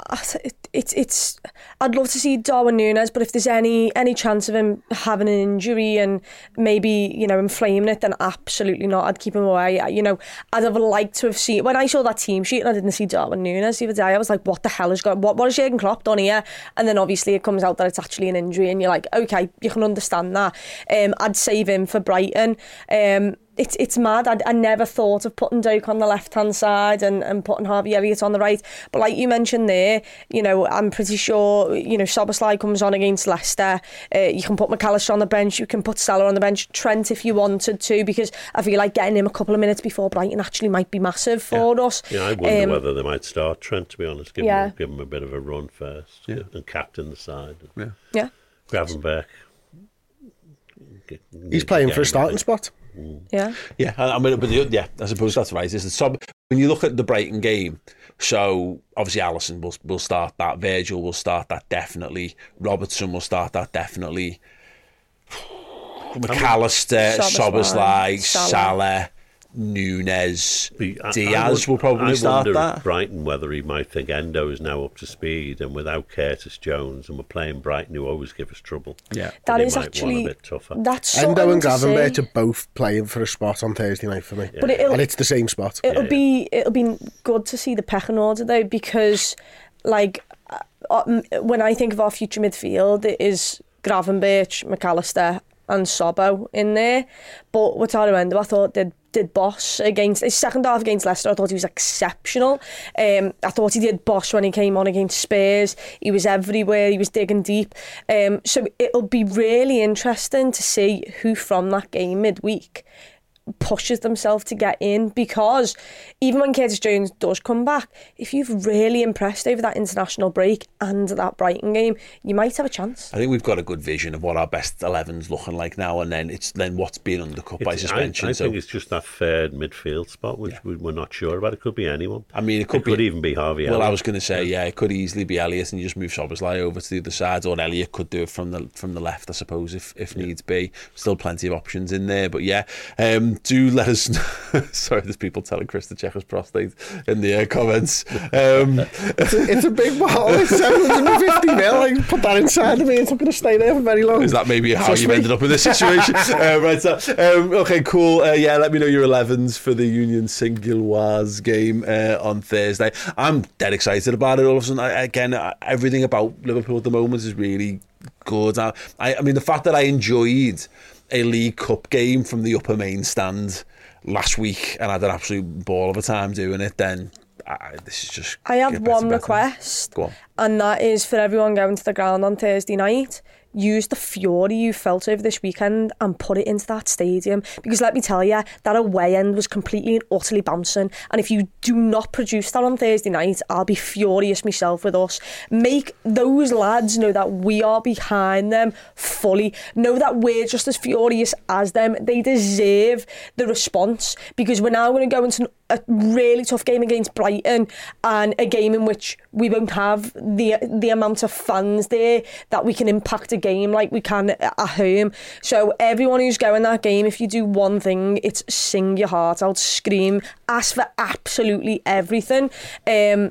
[SPEAKER 6] it's I'd love to see Darwin Núñez, but if there's any chance of him having an injury and maybe inflaming it, then absolutely not. I'd keep him away. I'd have liked to have seen, when I saw that team sheet and I didn't see Darwin Núñez the other day, I was like, what the hell is going on? What has Jurgen Klopp done here? And then obviously it comes out that it's actually an injury and you're like, okay, you can understand that. I'd save him for Brighton. It's mad. I never thought of putting Doak on the left-hand side and putting Harvey Elliott on the right. But like you mentioned there, I'm pretty sure, Szoboszlai comes on against Leicester. You can put McAllister on the bench. You can put Salah on the bench. Trent if you wanted to, because I feel like getting him a couple of minutes before Brighton actually might be massive for us.
[SPEAKER 7] Yeah, I wonder whether they might start Trent, to be honest. Give him a bit of a run first and captain the side.
[SPEAKER 6] Yeah.
[SPEAKER 7] Gravenberch.
[SPEAKER 5] He's playing for a starting spot.
[SPEAKER 6] Yeah.
[SPEAKER 4] Yeah, I mean, but I suppose that's right. When you look at the Brighton game, so obviously Alisson will start that, Virgil will start that definitely, Robertson will start that definitely, McAllister, Szoboszlai, Salah, Núñez, Diaz will probably start that.
[SPEAKER 7] Brighton, whether he might think Endo is now up to speed, and without Curtis Jones, and we're playing Brighton, who always give us trouble.
[SPEAKER 4] Yeah,
[SPEAKER 6] that is actually
[SPEAKER 7] a bit tougher.
[SPEAKER 6] That's
[SPEAKER 5] Endo and Gravenberch are both playing for a spot on Thursday night for me, and it's the same spot.
[SPEAKER 6] It'll be good to see the pecking order though, because when I think of our future midfield, it is Gravenberch, McAllister, and Sobbo in there. But Wataru Endo, I thought did boss against his second half against Leicester. I thought he was exceptional. I thought he did boss when he came on against Spurs. He was everywhere. He was digging deep. So it'll be really interesting to see who from that game midweek pushes themselves to get in, because even when Curtis Jones does come back, if you've really impressed over that international break and that Brighton game, you might have a chance.
[SPEAKER 4] I think we've got a good vision of what our best 11's looking like now, and then what's being undercut by suspension.
[SPEAKER 7] I think it's just that third midfield spot which we're not sure about. It could be anyone.
[SPEAKER 4] I mean, it could
[SPEAKER 7] even be Harvey Elliott.
[SPEAKER 4] Well, I was going to say, it could easily be Elliott, and you just move Szoboszlai over to the other side, or Elliott could do it from the left, I suppose, if needs be. Still plenty of options in there, but Do let us know. Sorry, there's people telling Chris to check his prostate in the comments.
[SPEAKER 5] It's a big bottle. It's 750 ml. I put that inside of me. It's not going to stay there for very long.
[SPEAKER 4] Is that maybe how you ended up in this situation? Right. So, okay, cool. Let me know your 11s for the Union Saint-Gilloise game on Thursday. I'm dead excited about it. All of a sudden, everything about Liverpool at the moment is really good. I mean, the fact that I enjoyed a League Cup game from the upper main stand last week and had an absolute ball of a time doing it, then this is just...
[SPEAKER 6] I have one request, and that is for everyone going to the ground on Thursday night, use the fury you felt over this weekend and put it into that stadium, because let me tell you, that away end was completely and utterly bouncing, and if you do not produce that on Thursday night, I'll be furious myself with us. Make those lads know that we are behind them fully, know that we're just as furious as them. They deserve the response, because we're now going to go into a really tough game against Brighton, and a game in which we won't have the amount of fans there that we can impact a game like we can at home. So everyone who's going that game, if you do one thing, it's sing your heart out, scream, ask for absolutely everything, and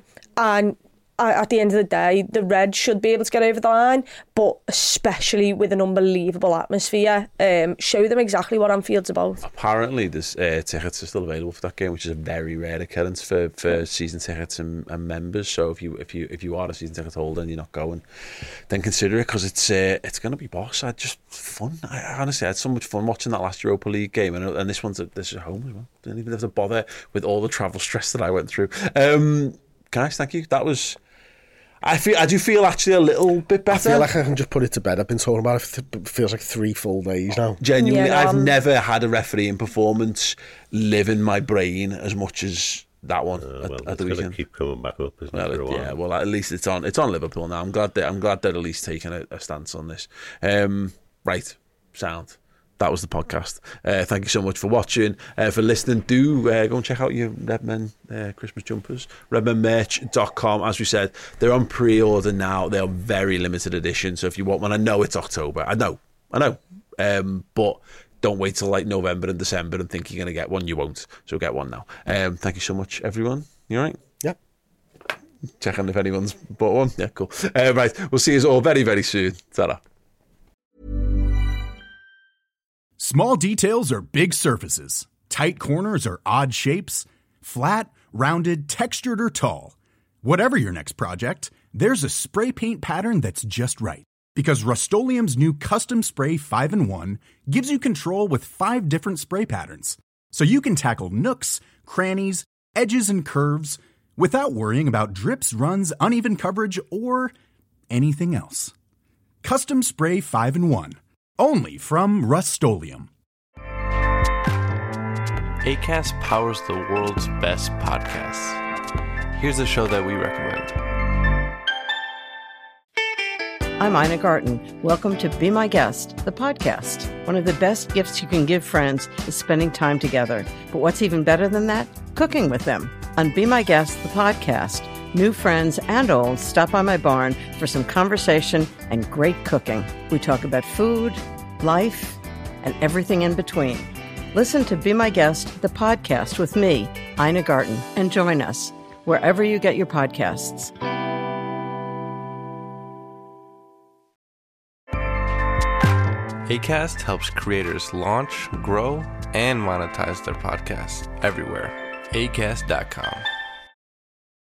[SPEAKER 6] at the end of the day, the Reds should be able to get over the line, but especially with an unbelievable atmosphere. Show them exactly what Anfield's about.
[SPEAKER 4] Apparently, there's tickets are still available for that game, which is a very rare occurrence for season tickets and members. So if you are a season ticket holder and you're not going, then consider it, because it's going to be boss. Just fun. I honestly had so much fun watching that last Europa League game, and this is at home as well. Didn't even have to bother with all the travel stress that I went through. Guys, thank you. That was... I do feel actually a little bit better.
[SPEAKER 5] I feel like I can just put it to bed. I've been talking about it. It feels like 3 full days now.
[SPEAKER 4] Genuinely, I've never had a refereeing performance live in my brain as much as that one at the weekend.
[SPEAKER 7] It's keep coming back up, isn't it? For a while.
[SPEAKER 4] Yeah, well, at least it's on Liverpool now. I'm glad they're at least taking a stance on this. Right, sound. That was the podcast. Thank you so much for watching, for listening. Do go and check out your Redmen Christmas jumpers, redmenmerch.com. As we said, they're on pre-order now. They are very limited edition, so if you want one, I know it's October. I know. But don't wait till like November and December and think you're going to get one. You won't. So get one now. Thank you so much, everyone. You all right?
[SPEAKER 5] Yeah.
[SPEAKER 4] Checking if anyone's bought one. Yeah, cool. Right, we'll see you all very, very soon. Ta-ra.
[SPEAKER 12] Small details are big surfaces. Tight corners are odd shapes. Flat, rounded, textured, or tall. Whatever your next project, there's a spray paint pattern that's just right. Because Rust-Oleum's new Custom Spray 5-in-1 gives you control with 5 different spray patterns. So you can tackle nooks, crannies, edges, and curves without worrying about drips, runs, uneven coverage, or anything else. Custom Spray 5-in-1. Only from Rust-Oleum.
[SPEAKER 13] Acast powers the world's best podcasts. Here's a show that we recommend.
[SPEAKER 14] I'm Ina Garten. Welcome to Be My Guest, the podcast. One of the best gifts you can give friends is spending time together. But what's even better than that? Cooking with them. On Be My Guest, the podcast, new friends and old stop by my barn for some conversation and great cooking. We talk about food, life, and everything in between. Listen to Be My Guest, the podcast with me, Ina Garten, and join us wherever you get your podcasts.
[SPEAKER 13] Acast helps creators launch, grow, and monetize their podcasts everywhere. Acast.com.